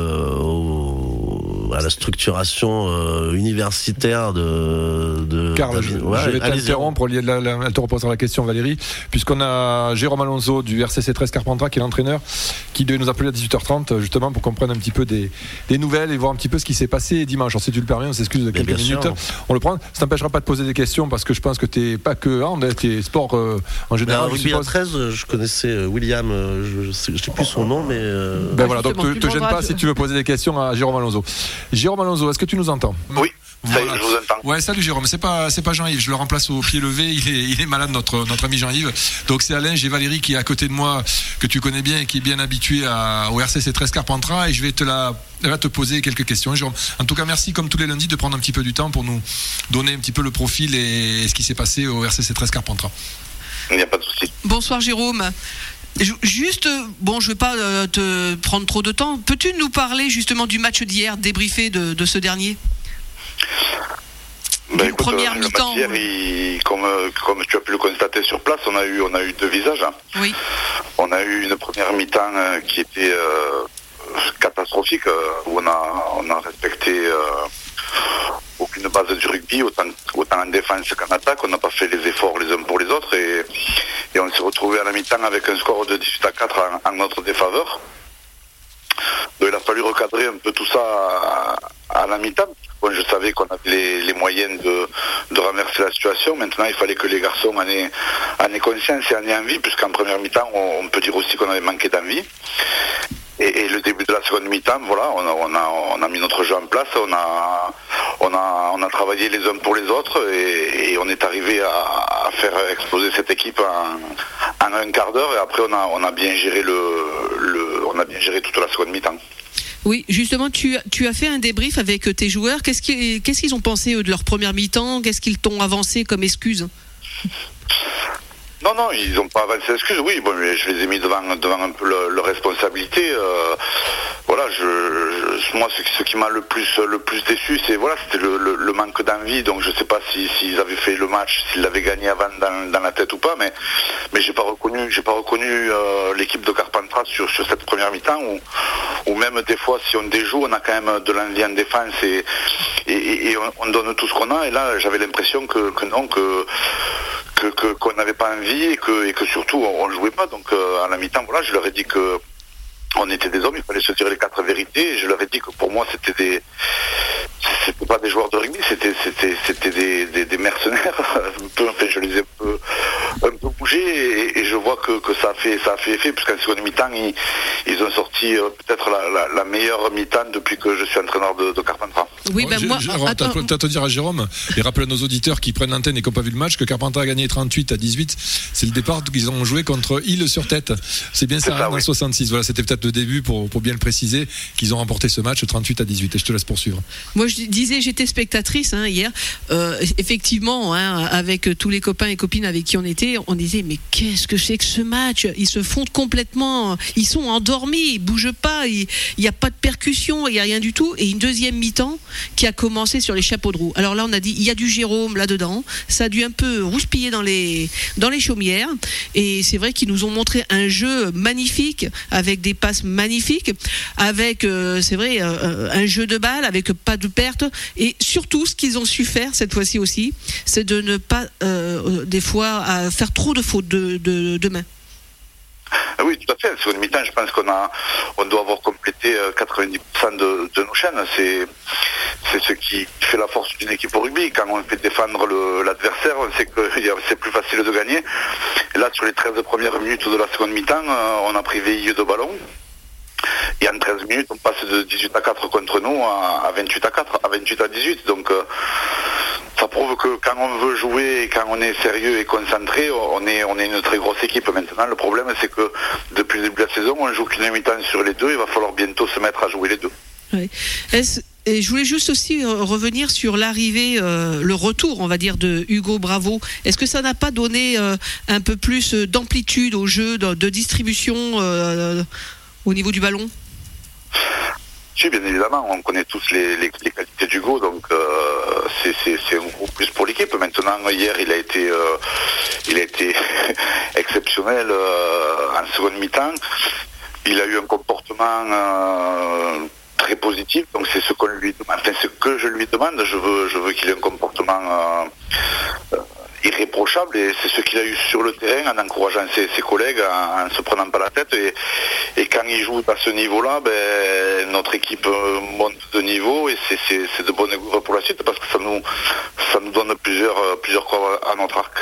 E: à la structuration universitaire de
B: Carl, je vais t'interrompre, elle te reposera la question, Valérie, puisqu'on a Jérôme Alonso du RCC 13 Carpentras, qui est l'entraîneur, qui devait nous appeler à 18h30 justement pour qu'on prenne un petit peu des nouvelles et voir un petit peu ce qui s'est passé dimanche. Alors, si tu le permets, on s'excuse de quelques minutes. On le prend. Ça t'empêchera pas de poser des questions parce que je pense que t'es pas que hand, t'es sport en général.
E: En rugby à 13, je connaissais William, je sais plus son nom, mais
B: voilà, donc te gêne pas si tu veux poser des questions à Jérôme Alonso. Jérôme Alonso, est-ce que tu nous entends?
G: Oui.
B: Voilà.
G: Je vous entends.
B: Ouais, salut Jérôme, c'est pas Jean-Yves, je le remplace au pied levé, il est malade notre ami Jean-Yves. Donc c'est Alain, j'ai Valérie qui est à côté de moi, que tu connais bien et qui est bien habituée au RCC 13 Carpentras, et je vais te poser quelques questions. Jérôme, en tout cas merci comme tous les lundis de prendre un petit peu du temps pour nous donner un petit peu le profil et ce qui s'est passé au RCC 13 Carpentras.
G: Il n'y a pas de souci.
C: Bonsoir Jérôme. Juste, je vais pas te prendre trop de temps. Peux-tu nous parler justement du match d'hier, débriefer de ce dernier? Première mi-temps.
G: Hier, comme tu as pu le constater sur place, on a eu deux visages. Hein.
C: Oui.
G: On a eu une première mi-temps qui était catastrophique, où on a respecté aucune base du rugby, autant en défense qu'en attaque. On n'a pas fait les efforts les uns pour les autres et on s'est retrouvé à la mi-temps avec un score de 18-4 en notre défaveur. Donc il a fallu recadrer un peu tout ça à la mi-temps. Bon, je savais qu'on avait les moyens de renverser la situation. Maintenant, il fallait que les garçons en aient conscience et en aient envie, puisqu'en première mi-temps, on peut dire aussi qu'on avait manqué d'envie. Et le début de la seconde mi-temps, voilà, on a mis notre jeu en place, on a travaillé les uns pour les autres et on est arrivé à faire exploser cette équipe en un quart d'heure. Et après, on a bien géré on a bien géré toute la seconde mi-temps.
C: Oui, justement, tu as fait un débrief avec tes joueurs. Qu'est-ce qu'ils ont pensé eux, de leur première mi-temps? Qu'est-ce qu'ils t'ont avancé comme excuse?
G: Non, ils n'ont pas avancé d'excuses. Oui, bon, je les ai mis devant un peu leur responsabilité. Voilà, moi, ce qui m'a le plus déçu, c'était le manque d'envie. Donc, je sais pas s'ils avaient fait le match, s'ils l'avaient gagné avant dans la tête ou pas, mais j'ai pas reconnu l'équipe de Carpentras sur cette première mi-temps où même des fois, si on déjoue, on a quand même de l'envie en défense et on donne tout ce qu'on a. Et là, j'avais l'impression qu'on n'avait pas envie et que surtout on jouait pas. Donc à la mi-temps, voilà, je leur ai dit que on était des hommes, il fallait se dire les quatre vérités. Et je leur ai dit que pour moi c'était pas des joueurs de rugby, c'était des mercenaires. Je les ai un peu bougés et je vois que ça a fait effet, puisqu'en seconde mi-temps ils ont sorti peut-être la meilleure mi-temps depuis que je suis entraîneur de Carpentras.
C: Oui, moi,
B: t'as à te dire à Jérôme, et rappelle à nos auditeurs qui prennent l'antenne et qui n'ont pas vu le match, que Carpentras a gagné 38-18. C'est le départ qu'ils ont joué contre Île-sur-Tête. C'est bien ça, en 66. Voilà, c'était peut-être le début pour bien le préciser, qu'ils ont remporté ce match 38-18. Et je te laisse poursuivre.
C: Moi, je disais, j'étais spectatrice hier. Effectivement, avec tous les copains et copines avec qui on disait, mais qu'est-ce que c'est que ce match? Ils se fondent complètement, ils sont endormis, ils bougent pas, il n'y a pas de percussion, il n'y a rien du tout. Et une deuxième mi-temps qui a commencé sur les chapeaux de roue. Alors là, on a dit, il y a du Jérôme là-dedans, ça a dû un peu rouspiller dans les chaumières. Et c'est vrai qu'ils nous ont montré un jeu magnifique, avec des passes magnifiques, avec, c'est vrai, un jeu de balle, avec pas de perte. Et surtout, ce qu'ils ont su faire cette fois-ci aussi, c'est de ne pas, des fois, faire trop de fautes de main.
G: Oui, tout à fait. Sur une mi-temps, je pense on doit avoir complété 90% de nos chaînes. C'est ce qui fait la force d'une équipe au rugby. Quand on fait défendre l'adversaire, on sait que c'est plus facile de gagner. Et là, sur les 13 premières minutes de la seconde mi-temps, on a pris VIE de ballon. Et en 13 minutes, on passe de 18 à 4 contre nous à 28 à 4, à 28 à 18. Donc ça prouve que quand on veut jouer et quand on est sérieux et concentré, on est une très grosse équipe. Maintenant, le problème, c'est que depuis le début de la saison, on joue qu'une mi-temps sur les deux. Il va falloir bientôt se mettre à jouer les deux.
C: Oui. Et je voulais juste aussi revenir sur l'arrivée, le retour, on va dire, de Hugo Bravo. Est-ce que ça n'a pas donné un peu plus d'amplitude au jeu, de distribution au niveau du ballon ?
G: Oui, bien évidemment, on connaît tous les qualités d'Hugo, donc c'est un gros plus pour l'équipe. Maintenant, hier, il a été exceptionnel en seconde mi-temps. Il a eu un comportement très positif, donc c'est ce qu'on lui demande. Enfin, ce que je lui demande, je veux qu'il ait un comportement irréprochable, et c'est ce qu'il a eu sur le terrain en encourageant ses collègues, en se prenant pas la tête, et quand il joue à ce niveau-là, notre équipe monte de niveau, et c'est de bonnes nouvelles pour la suite, parce que ça nous donne plusieurs corps à notre arc.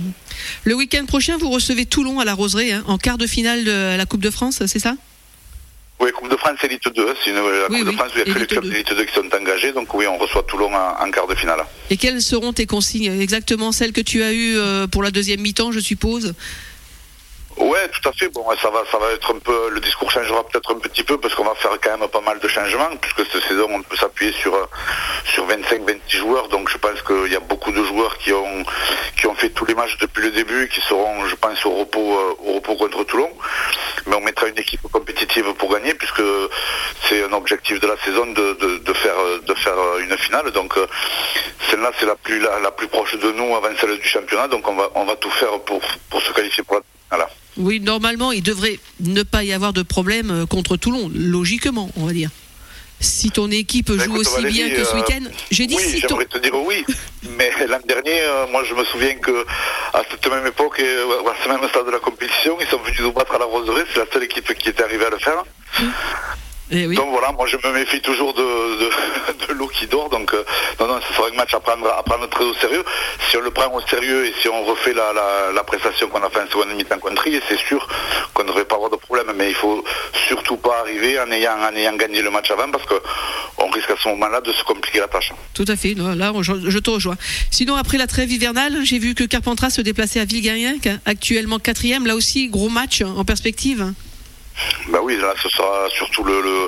C: Le week-end prochain, vous recevez Toulon à la Roseraie, en quart de finale de la Coupe de France, c'est ça ?
G: Oui, Coupe de France Élite 2, c'est la Coupe de France où il y a que les clubs d'Élite 2 qui sont engagés, donc oui, on reçoit Toulon en quart de finale. Et
C: quelles seront tes consignes ? Exactement celles que tu as eues pour la deuxième mi-temps, je suppose ?
G: Ouais, tout à fait. Bon, ça va être un peu, le discours changera peut-être un petit peu parce qu'on va faire quand même pas mal de changements, puisque cette saison on peut s'appuyer sur 25-26 joueurs. Donc je pense qu'il y a beaucoup de joueurs qui ont fait tous les matchs depuis le début, qui seront, je pense, au repos contre Toulon. Mais on mettra une équipe compétitive pour gagner, puisque c'est un objectif de la saison de faire une finale. Donc celle-là c'est la plus proche de nous avant celle du championnat. Donc on va tout faire pour se qualifier pour la finale.
C: Oui, normalement, il devrait ne pas y avoir de problème contre Toulon, logiquement, on va dire. Si ton équipe joue aussi Valérie, bien que ce week-end,
G: j'aimerais te dire oui, mais l'an dernier, moi je me souviens que à cette même époque, à ce même stade de la compétition, ils sont venus nous battre à la Roseraie, c'est la seule équipe qui était arrivée à le faire. Oui. Donc voilà, moi je me méfie toujours de l'eau qui dort, donc non, ce sera un match à prendre très au sérieux. Si on le prend au sérieux et si on refait la prestation qu'on a fait en seconde mi-temps contre Ried, c'est sûr qu'on ne devrait pas avoir de problème, mais il faut surtout pas arriver en ayant gagné le match avant, parce qu'on risque à ce moment-là de se compliquer la tâche.
C: Tout à fait, là je te rejoins. Sinon, après la trêve hivernale, j'ai vu que Carpentras se déplaçait à Villegayenc, actuellement 4e, là aussi gros match en perspective.
G: Bah oui, là ce sera surtout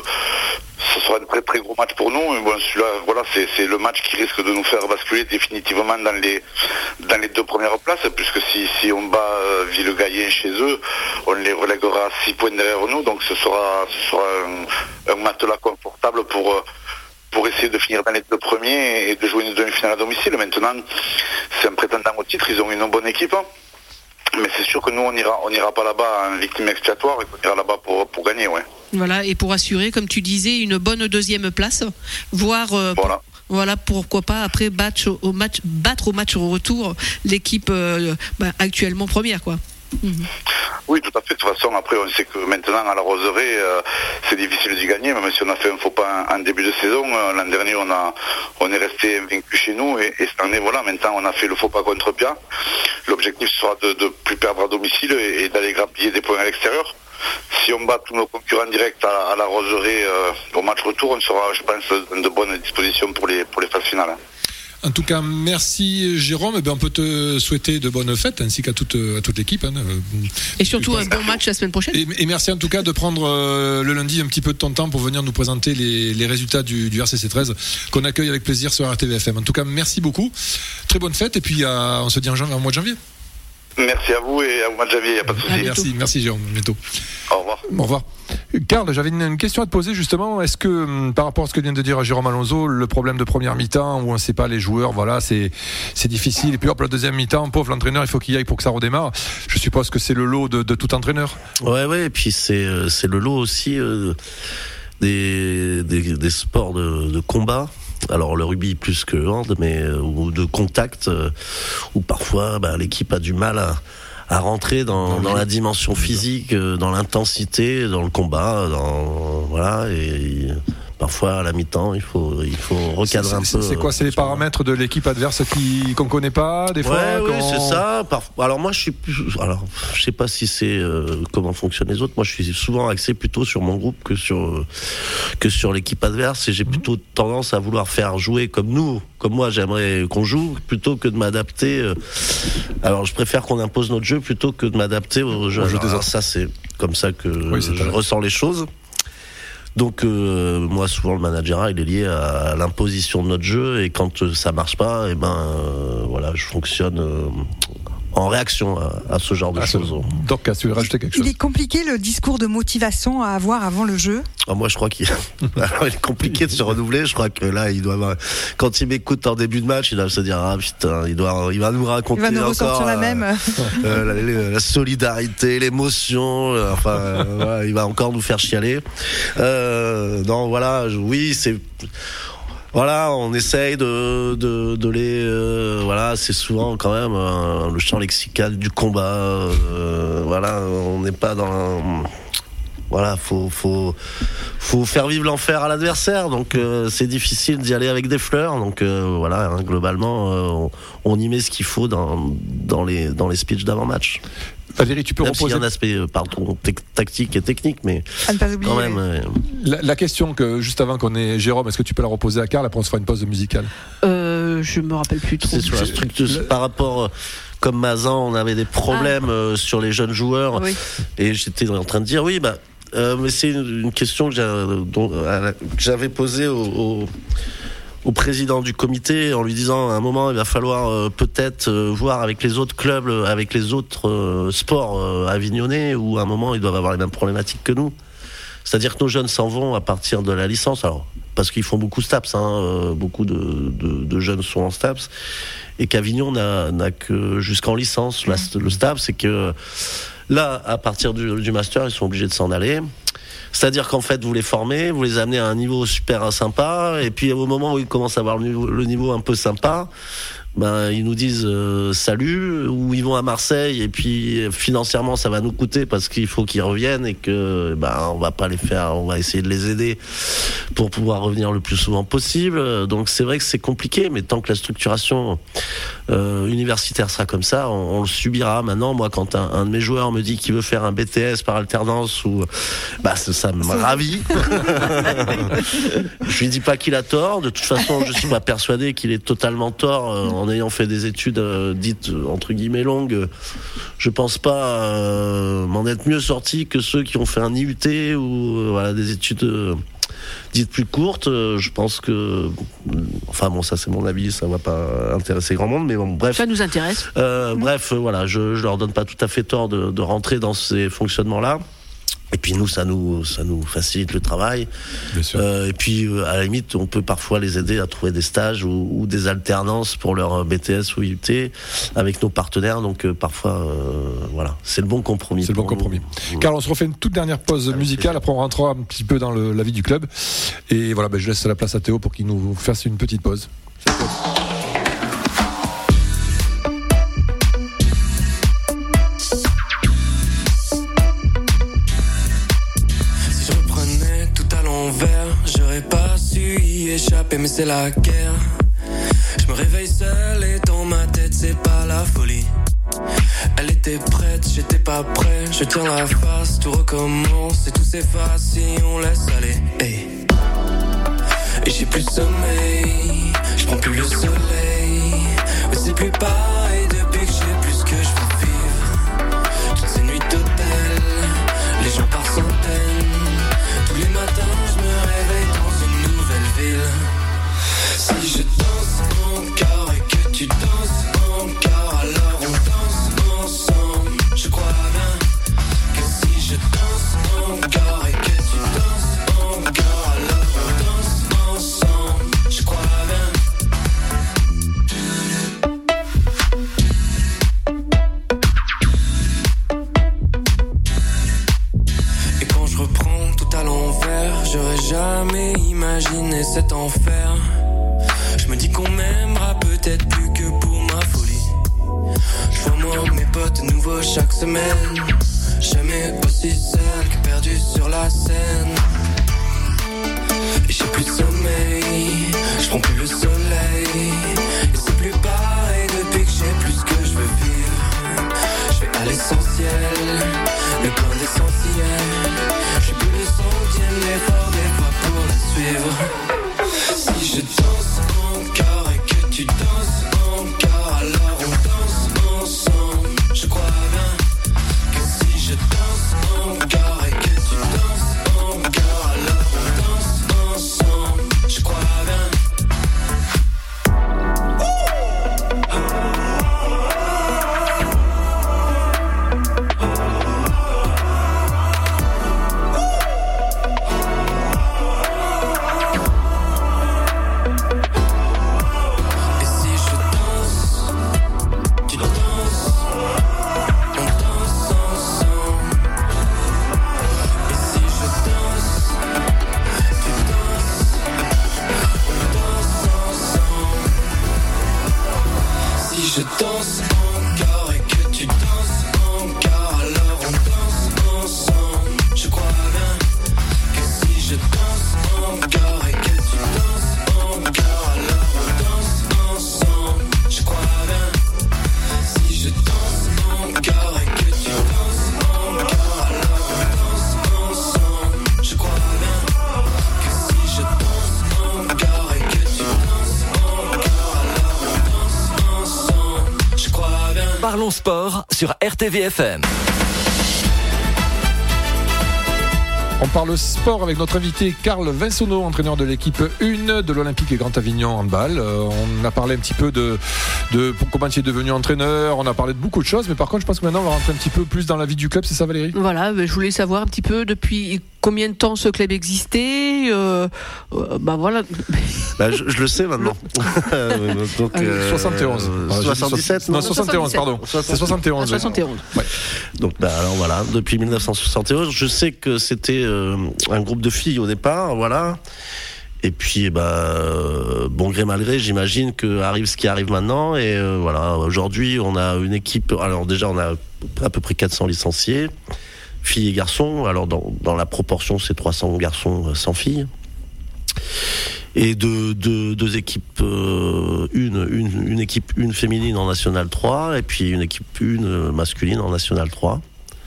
G: ce sera un très très gros match pour nous. Et bon, celui-là, voilà, c'est le match qui risque de nous faire basculer définitivement dans les deux premières places, puisque si on bat Villegayenc chez eux, on les relèguera à 6 points derrière nous, donc ce sera un matelas confortable pour essayer de finir dans les deux premiers et de jouer une demi-finale à domicile. Maintenant, c'est un prétendant au titre, ils ont une bonne équipe. Mais c'est sûr que nous, on ira pas là-bas en victime expiatoire, et qu'on ira là-bas pour gagner, ouais.
C: Voilà, et pour assurer, comme tu disais, une bonne deuxième place, voire voilà, pourquoi pas après battre au match au retour l'équipe actuellement première, quoi.
G: Oui, tout à fait. De toute façon, après, on sait que maintenant à la Roseraie, c'est difficile d'y gagner, même si on a fait un faux pas en début de saison. L'an dernier, on est resté invaincu chez nous, et cette année, voilà, maintenant on a fait le faux pas contre Pia. L'objectif sera de plus perdre à domicile et d'aller grappiller des points à l'extérieur. Si on bat tous nos concurrents directs à la Roseraie au match retour, on sera, je pense, dans de bonnes dispositions pour les phases finales.
B: En tout cas, merci Jérôme. On peut te souhaiter de bonnes fêtes, ainsi qu'à toute l'équipe.
C: Et surtout un bon match la semaine prochaine.
B: Et merci en tout cas de prendre le lundi un petit peu de ton temps pour venir nous présenter les résultats du RCC 13, qu'on accueille avec plaisir sur RTV-FM. En tout cas, merci beaucoup. Très bonne fête, et puis on se dit en mois de janvier.
G: Merci à vous, et au mois de janvier, il n'y a pas de souci.
B: Merci Jérôme, à bientôt.
G: Au revoir.
B: Karl, j'avais une question à te poser justement. Est-ce que, par rapport à ce que vient de dire Jérôme Alonso, le problème de première mi-temps où on ne sait pas les joueurs, voilà, c'est difficile, et puis hop, la deuxième mi-temps, pauvre, l'entraîneur, il faut qu'il y aille pour que ça redémarre. Je suppose que c'est le lot de tout entraîneur.
E: Ouais, et puis c'est le lot aussi des sports de combat. Alors le rugby plus que le hand, mais ou de contact, où parfois l'équipe a du mal à rentrer dans la dimension physique, dans l'intensité, dans le combat, voilà, et Parfois, à la mi-temps, il faut recadrer un peu.
B: C'est quoi? C'est les paramètres de l'équipe adverse qu'on connaît pas, des fois?
E: Oui, c'est ça. Alors moi, je sais pas si c'est comment fonctionnent les autres. Moi, je suis souvent axé plutôt sur mon groupe que sur l'équipe adverse, et j'ai plutôt tendance à vouloir faire jouer comme moi, j'aimerais qu'on joue, plutôt que de m'adapter. Alors, je préfère qu'on impose notre jeu plutôt que de m'adapter au jeu des autres. Ça, c'est comme ça que je ressens les choses. Donc moi, souvent, le manager, il est lié à l'imposition de notre jeu, et quand ça marche pas, voilà, je fonctionne en réaction à ce genre de choses.
B: Donc, tu veux rajouter quelque chose?
D: Il est compliqué le discours de motivation à avoir avant le jeu.
E: Moi, je crois qu'il est compliqué de se renouveler. Je crois que là, quand il m'écoute en début de match, il va se dire, ah putain, il va nous raconter encore.
D: Il va nous ressortir la même.
E: La solidarité, l'émotion. Voilà, il va encore nous faire chialer. Non, voilà, oui, c'est. Voilà, on essaye de les voilà, c'est souvent quand même le champ lexical du combat. Voilà, on n'est pas dans voilà, faut faire vivre l'enfer à l'adversaire, donc c'est difficile d'y aller avec des fleurs. Donc voilà, globalement, on y met ce qu'il faut dans les speeches d'avant-match.
B: Valérie, tu peux reposer.
E: Il y a un aspect tactique et technique, mais quand même.
B: La question que juste avant qu'on ait Jérôme, est-ce que tu peux la reposer à Karl? Après, on se fera une pause musicale.
C: Je me rappelle plus trop.
E: C'est sur la structure par rapport. Comme Mazan, on avait des problèmes sur les jeunes joueurs, oui. Et j'étais en train de dire mais c'est une question que j'avais posée au président du comité, en lui disant à un moment il va falloir peut-être voir avec les autres clubs, avec les autres sports avignonnais, où à un moment ils doivent avoir les mêmes problématiques que nous. C'est-à-dire que nos jeunes s'en vont à partir de la licence, alors parce qu'ils font beaucoup STAPS, beaucoup de jeunes sont en STAPS, et qu'Avignon n'a que jusqu'en licence. Le STAPS, c'est que là, à partir du master, ils sont obligés de s'en aller. C'est-à-dire qu'en fait, vous les formez, vous les amenez à un niveau super sympa, et puis au moment où ils commencent à avoir le niveau un peu sympa, ils nous disent salut, ou ils vont à Marseille, et puis financièrement ça va nous coûter parce qu'il faut qu'ils reviennent, et que on va pas les faire, on va essayer de les aider pour pouvoir revenir le plus souvent possible. Donc c'est vrai que c'est compliqué, mais tant que la structuration universitaire sera comme ça, on le subira. Maintenant, moi, quand un de mes joueurs me dit qu'il veut faire un BTS par alternance, ça me ravit. Je lui dis pas qu'il a tort. De toute façon, je suis pas persuadé qu'il ait totalement tort. En ayant fait des études dites entre guillemets longues, je pense pas m'en être mieux sorti que ceux qui ont fait un IUT ou des études dites plus courtes. Je pense que, ça c'est mon avis, ça va pas intéresser grand monde, mais bon, bref.
C: Ça nous intéresse.
E: Je leur donne pas tout à fait tort de rentrer dans ces fonctionnements-là. Et puis nous, ça nous facilite le travail.
B: Bien sûr.
E: Et puis à la limite, on peut parfois les aider à trouver des stages ou des alternances pour leur BTS ou IUT avec nos partenaires. Donc parfois, c'est le bon compromis.
B: C'est le bon compromis. Karl, on se refait une toute dernière pause musicale. Après, on rentrera un petit peu dans la vie du club. Et voilà, je laisse la place à Théo pour qu'il nous fasse une petite pause.
H: J'aurais pas su y échapper, mais c'est la guerre. Je me réveille seul et dans ma tête c'est pas la folie. Elle était prête, j'étais pas prêt. Je tiens la face, tout recommence et tout s'efface si on laisse aller. Hey. Et j'ai plus de sommeil, je prends plus le soleil. Mais c'est plus pareil depuis que j'ai plus que je veux vivre. Toutes ces nuits d'hôtel, les gens par centaines. Tous les matins je me réveille dans une nouvelle ville. Si je danse encore et que tu danses encore, alors on danse ensemble. Je crois bien que si je danse encore et que tu danses encore, alors on danse ensemble. Je crois bien. Et quand je reprends tout à l'envers, j'aurais jamais imaginé cet enfer. Je me dis qu'on m'aimera peut-être plus que pour ma folie. Je vois moi mes potes nouveaux chaque semaine. Jamais aussi seul que perdu sur la scène. Et j'ai plus plus de sommeil, je prends plus le soleil. Et c'est plus pareil depuis que j'ai plus que je veux vivre. Je vais à l'essentiel, le point d'essentiel. Je suis plus le centième d'effort des fois pour la suivre. Si je danse encore et que tu danses encore, alors on danse ensemble. Je crois bien que si je danse encore et que tu danses encore, alors on danse ensemble. Je crois bien. Je danse encore et que tu danses encore, alors on danse ensemble. Je crois bien que si je danse encore et que tu danses encore, alors on danse ensemble. Je crois bien. Si je danse encore et que tu danses encore, alors on danse ensemble. Je crois bien que si je danse encore et que tu danses encore, alors on danse ensemble. Je crois bien.
F: Parlons sport sur RTVFM.
B: On parle sport avec notre invité Carl Vinsonneau, entraîneur de l'équipe 1 de l'Olympique et Grand Avignon handball. On a parlé un petit peu de comment tu es devenu entraîneur, on a parlé de beaucoup de choses, mais par contre je pense que maintenant on va rentrer un petit peu plus dans la vie du club, c'est ça Valérie ?
C: Voilà, je voulais savoir un petit peu depuis combien de temps ce club existait. Voilà.
E: Je le sais maintenant. Donc,
B: 71.
E: 77
B: Non, 71, pardon. C'est 71.
C: 71.
B: Ouais.
E: Donc alors voilà, depuis 1971, je sais que c'était un groupe de filles au départ, voilà. Et puis bon gré mal gré, j'imagine que arrive ce qui arrive maintenant et voilà, aujourd'hui, on a une équipe, alors déjà on a à peu près 400 licenciés, filles et garçons. Alors dans la proportion, c'est 300 garçons, 100 filles. Et deux équipes, une équipe 1 féminine en National 3 et puis une équipe 1 masculine en National 3.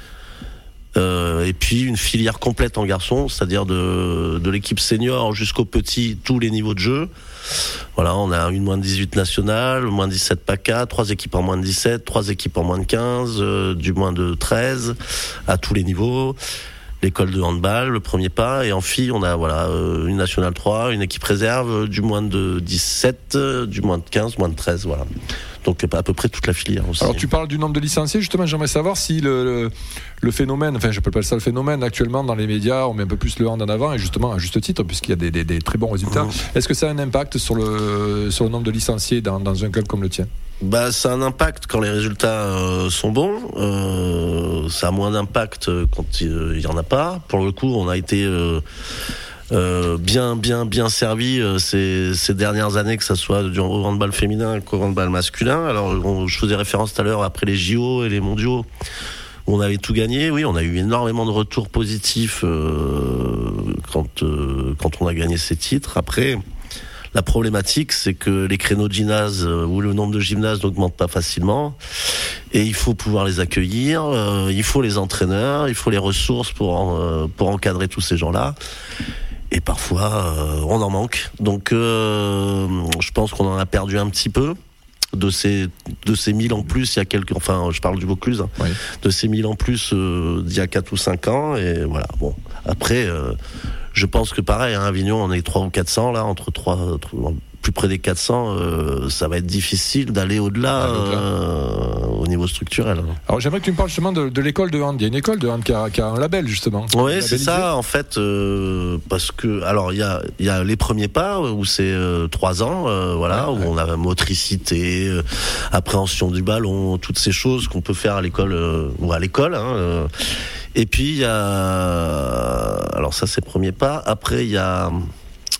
E: Et puis une filière complète en garçons, c'est-à-dire de l'équipe senior jusqu'au petit, tous les niveaux de jeu. Voilà, on a une moins de 18 nationale, moins de 17 PACA, 3 équipes en moins de 17, 3 équipes en moins de 15, du moins de 13, à tous les niveaux. L'école de handball, le premier pas, et en filles, on a une nationale 3, une équipe réserve, du moins de 17, du moins de 15, moins de 13, voilà. Donc à peu près toute la filière aussi.
B: Alors tu parles du nombre de licenciés, justement j'aimerais savoir si le phénomène, enfin je peux pas ça le phénomène actuellement dans les médias, on met un peu plus le hand en avant et justement à juste titre puisqu'il y a des très bons résultats. Est-ce que ça a un impact sur le nombre de licenciés dans un club comme le tien ?
E: Ça a un impact quand les résultats sont bons, ça a moins d'impact quand il y en a pas. Pour le coup, on a été bien servi ces dernières années, que ça soit du handball féminin qu'au handball masculin. Alors je faisais référence tout à l'heure après les JO et les mondiaux où on avait tout gagné. Oui, on a eu énormément de retours positifs quand on a gagné ces titres. Après, la problématique, c'est que les créneaux de gymnase ou le nombre de gymnases n'augmente pas facilement et il faut pouvoir les accueillir, il faut les entraîneurs, il faut les ressources pour encadrer tous ces gens-là. Et parfois, on en manque. Donc, je pense qu'on en a perdu un petit peu de ces 1000 en plus. Il y a je parle du Vaucluse,
B: oui.
E: De ces 1000 en plus d'il y a 4 ou 5 ans. Et voilà. Bon, après, je pense que pareil, à Avignon, on est 300 ou 400 là, plus près des 400, ça va être difficile d'aller au-delà au niveau structurel.
B: Alors j'aimerais que tu me parles justement de l'école de hand. Il y a une école de hand qui a un label justement.
E: Oui, c'est ça en fait, parce que alors il y a les premiers pas où c'est 3 ans, où on a motricité, appréhension du ballon, toutes ces choses qu'on peut faire à l'école ou à l'école. Et puis il y a, alors ça c'est le premier pas. Après il y a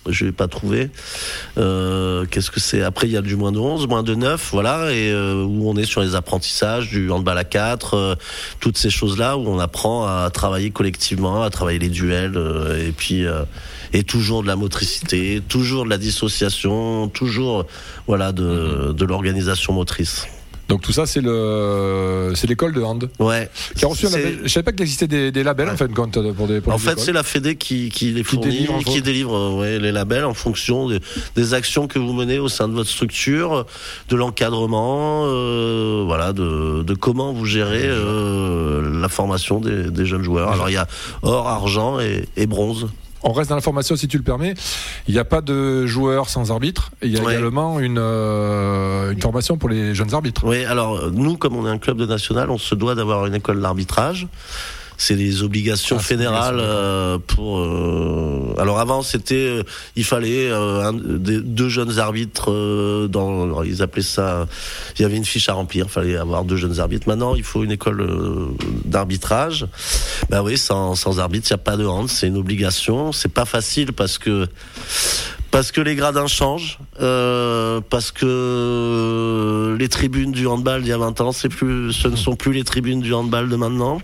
E: Je l'ai pas trouvé. Qu'est-ce que c'est ? Après, il y a du moins de 11, moins de 9, voilà, et où on est sur les apprentissages, du handball à 4, toutes ces choses-là où on apprend à travailler collectivement, à travailler les duels, et puis et toujours de la motricité, toujours de la dissociation, toujours de l'organisation motrice.
B: Donc tout ça, c'est l'école de hand.
E: Ouais.
B: Qui a reçu un label. Je savais pas qu'il existait des labels en fin de compte pour des
E: en fait, c'est la Fédé qui les fournit, qui délivre les labels en fonction des actions que vous menez au sein de votre structure, de l'encadrement, de comment vous gérez la formation des jeunes joueurs. Alors il y a or, argent et bronze.
B: On reste dans la formation, si tu le permets. Il n'y a pas de joueurs sans arbitre. Il y a également une formation pour les jeunes arbitres.
E: Oui, alors nous, comme on est un club de national, on se doit d'avoir une école d'arbitrage. C'est des obligations fédérales pour. Alors avant, c'était il fallait deux jeunes arbitres alors, ils appelaient ça. Il y avait une fiche à remplir. Il fallait avoir 2 jeunes arbitres. Maintenant, il faut une école d'arbitrage. Ben oui, sans arbitre, il n'y a pas de hand. C'est une obligation. C'est pas facile parce que les gradins changent, parce que les tribunes du handball d'il y a 20 ans, ce ne sont plus les tribunes du handball de maintenant.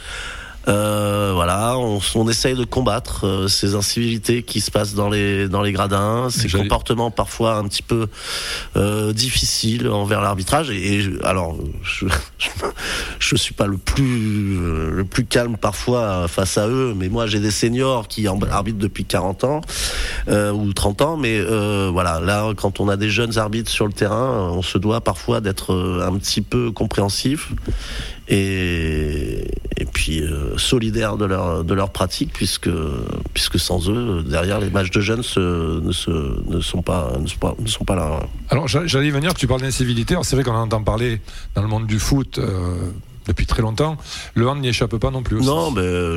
E: On essaye de combattre ces incivilités qui se passent dans les gradins, ces comportements parfois un petit peu difficiles envers l'arbitrage. Alors, je suis pas le plus calme parfois face à eux, mais moi j'ai des seniors qui arbitrent depuis 40 ans ou 30 ans, mais là quand on a des jeunes arbitres sur le terrain, on se doit parfois d'être un petit peu compréhensif et puis solidaires de leur pratique, puisque sans eux, derrière, les matchs de jeunes ne sont pas là.
B: Alors j'allais y venir, tu parles d'incivilité. Alors, c'est vrai qu'on en entend parler dans le monde du foot depuis très longtemps. Le hand n'y échappe pas non plus aussi.
E: Non, mais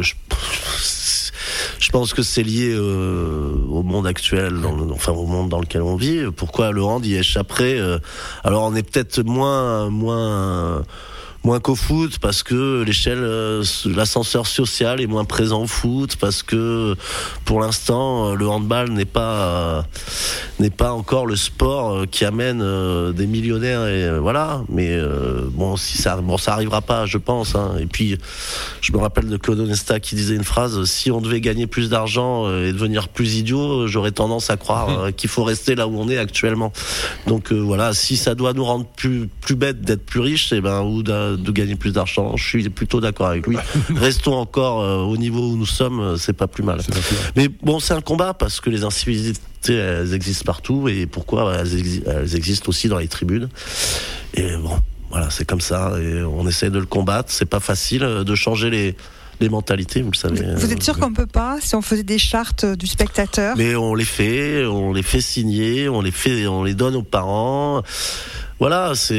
E: je pense que c'est lié au monde actuel, au monde dans lequel on vit. Pourquoi le hand y échapperait alors on est peut-être moins qu'au foot, parce que l'ascenseur social est moins présent au foot, parce que pour l'instant le handball n'est pas encore le sport qui amène des millionnaires mais ça arrivera pas, je pense, hein. Et puis je me rappelle de Claude Onesta qui disait une phrase: si on devait gagner plus d'argent et devenir plus idiot, j'aurais tendance à croire qu'il faut rester là où on est actuellement. Donc si ça doit nous rendre plus bêtes d'être plus riches, ou de gagner plus d'argent, je suis plutôt d'accord avec lui. Restons encore au niveau où nous sommes, c'est pas plus mal. Mais bon, c'est un combat, parce que les incivilités, elles existent partout, et pourquoi elles existent aussi dans les tribunes. Et c'est comme ça, et on essaie de le combattre. C'est pas facile de changer les mentalités, vous le savez.
D: Vous êtes sûr qu'on ne peut pas, si on faisait des chartes du spectateur ? Mais
E: on les fait signer, on les donne aux parents. Voilà, c'est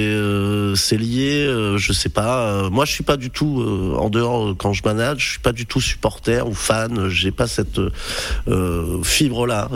E: lié, je sais pas. Moi, je suis pas du tout en dehors, quand je manage, je suis pas du tout supporter ou fan. J'ai pas cette fibre-là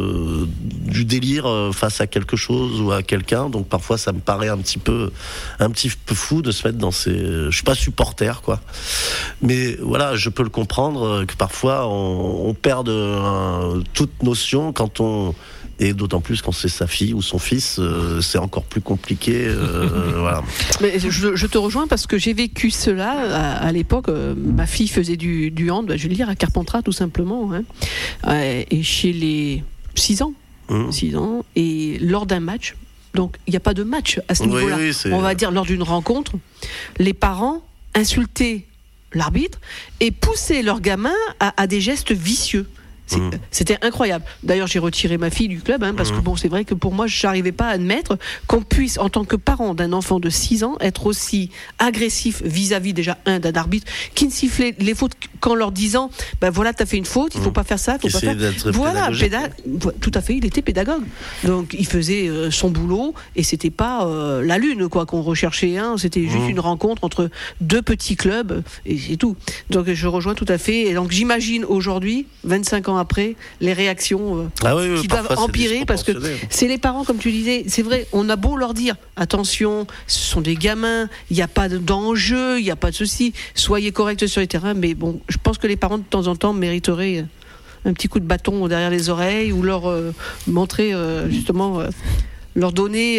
E: du délire face à quelque chose ou à quelqu'un. Donc parfois, ça me paraît un petit peu fou de se mettre dans ces. Je suis pas supporter, quoi. Mais voilà, je peux le comprendre que parfois on perd toute notion quand on. Et d'autant plus quand c'est sa fille ou son fils, c'est encore plus compliqué.
C: Mais je te rejoins, parce que j'ai vécu cela à l'époque. Ma fille faisait du hand, je vais le dire, à Carpentras tout simplement, hein, et chez les 6 ans. 6 ans, et lors d'un match, donc il n'y a pas de match à ce niveau-là. On va dire lors d'une rencontre, les parents insultaient l'arbitre et poussaient leurs gamins à des gestes vicieux. C'était incroyable. D'ailleurs, j'ai retiré ma fille du club, parce que c'est vrai que pour moi, je n'arrivais pas à admettre qu'on puisse, en tant que parent d'un enfant de 6 ans, être aussi agressif vis-à-vis déjà d'un arbitre qui ne sifflait les fautes qu'en leur disant t'as fait une faute, il ne faut pas faire ça, il faut pas faire. Voilà, tout à fait, il était pédagogue. Donc il faisait son boulot, et c'était pas la lune qu'on recherchait, c'était juste une rencontre entre 2 petits clubs, et c'est tout. Donc je rejoins tout à fait. Et donc j'imagine aujourd'hui, 25 ans après, les réactions qui doivent empirer, parce que c'est les parents, comme tu disais. C'est vrai, on a beau leur dire attention, ce sont des gamins, il n'y a pas d'enjeu, il n'y a pas de ceci, soyez corrects sur les terrains, mais je pense que les parents de temps en temps mériteraient un petit coup de bâton derrière les oreilles ou leur montrer justement, leur donner,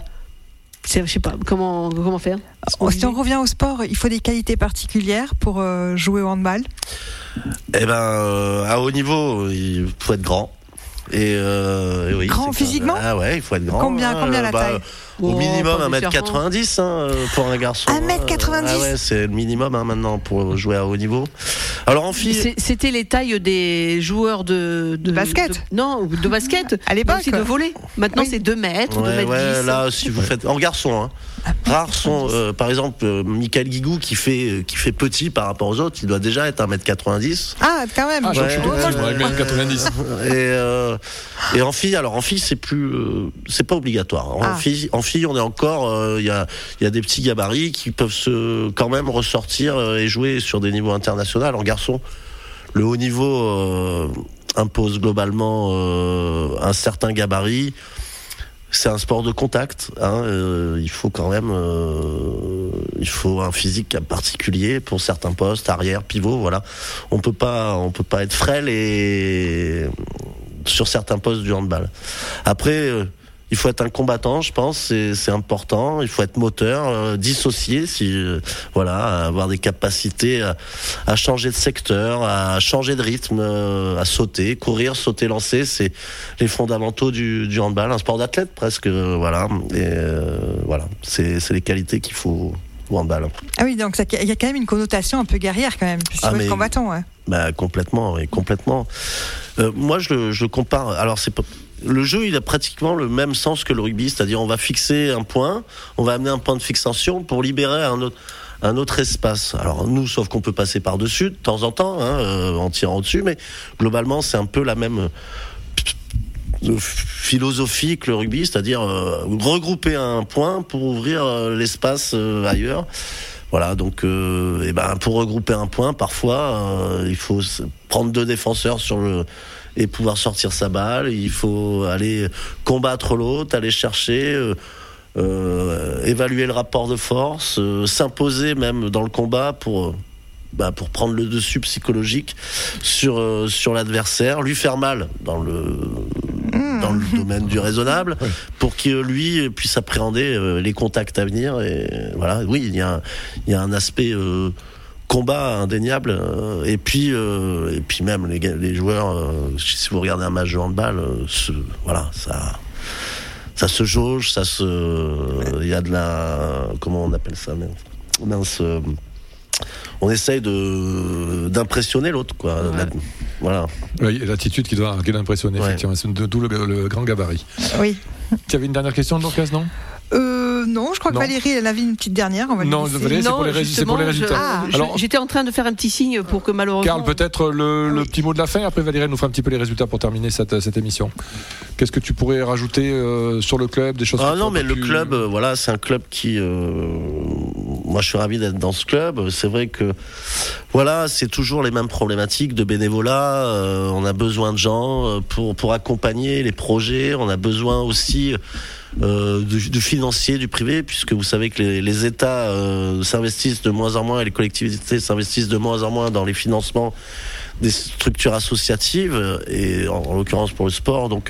C: je sais pas comment faire.
D: Si on revient au sport, il faut des qualités particulières pour jouer au handball.
E: Eh ben, à haut niveau, il faut être grand. Et oui,
D: grand physiquement ?
E: Ah ouais, il faut être grand.
D: Combien la taille ?
E: Au minimum 1m90 pour un garçon.
D: 1m90
E: Ah ouais, c'est le minimum maintenant pour jouer à haut niveau. Alors en fille,
C: c'était les tailles des joueurs de
D: basket.
C: De basket.
D: À l'époque.
C: Aussi de volley. Maintenant c'est 2 mètres, 2 mètres 10.
E: Là, si vous faites en garçon, rares sont, par exemple, Michael Guigou qui fait petit par rapport aux autres, il doit déjà être 1m90.
D: Ah, quand même.
B: Ah, je suis 1m90.
E: Et en fille, c'est pas obligatoire. En fille, on est encore, il y a des petits gabarits qui peuvent quand même ressortir et jouer sur des niveaux internationaux. En garçon, le haut niveau impose globalement un certain gabarit. C'est un sport de contact, il faut quand même, il faut un physique particulier pour certains postes, arrière, pivot, voilà. On peut pas être frêle et sur certains postes du handball. Après, il faut être un combattant, je pense, c'est important. Il faut être moteur, dissocié, avoir des capacités à changer de secteur, à changer de rythme, à sauter, courir, sauter, lancer. C'est les fondamentaux du handball, un sport d'athlète presque, voilà. Et voilà, c'est les qualités qu'il faut au handball.
D: Ah oui, donc il y a quand même une connotation un peu guerrière quand même, puisqu'il faut être combattant. Ouais.
E: Bah complètement, oui, complètement. Moi, je compare. Alors c'est pas. Le jeu, il a pratiquement le même sens que le rugby, c'est-à-dire on va fixer un point, on va amener un point de fixation pour libérer un autre espace. Alors nous, sauf qu'on peut passer par-dessus de temps en temps, en tirant au-dessus, mais globalement, c'est un peu la même philosophie que le rugby, c'est-à-dire regrouper un point pour ouvrir l'espace ailleurs. Voilà, donc pour regrouper un point, parfois il faut prendre 2 défenseurs et pouvoir sortir sa balle. Il faut aller combattre l'autre, aller chercher, évaluer le rapport de force, s'imposer même dans le combat pour prendre le dessus psychologique sur l'adversaire, lui faire mal dans le domaine du raisonnable, pour que lui puisse appréhender les contacts à venir. Et voilà, oui, il y a un aspect combat indéniable, et puis même les joueurs, si vous regardez un match de handball, ça se jauge, il y a de la, comment on appelle ça, on essaye d'impressionner l'autre, quoi.
C: Ouais.
E: Voilà.
B: Oui, l'attitude qui doit impressionner, effectivement, c'est d'où le grand gabarit.
D: Oui.
B: Tu avais une dernière question, Dorcas, non ?
D: Non, je crois que Valérie, elle avait une petite dernière.
B: Non, Valérie, c'est pour les résultats.
C: Alors, j'étais en train de faire un petit signe pour que malheureusement...
B: Karl, peut-être le petit mot de la fin, après Valérie nous fera un petit peu les résultats pour terminer cette émission. Qu'est-ce que tu pourrais rajouter sur le club, des choses
E: le club, c'est un club qui... moi, je suis ravi d'être dans ce club. C'est vrai que, c'est toujours les mêmes problématiques de bénévolat. On a besoin de gens pour accompagner les projets. On a besoin aussi... du financier, du privé, puisque vous savez que les États s'investissent de moins en moins et les collectivités s'investissent de moins en moins dans les financements des structures associatives, et en l'occurrence pour le sport. Donc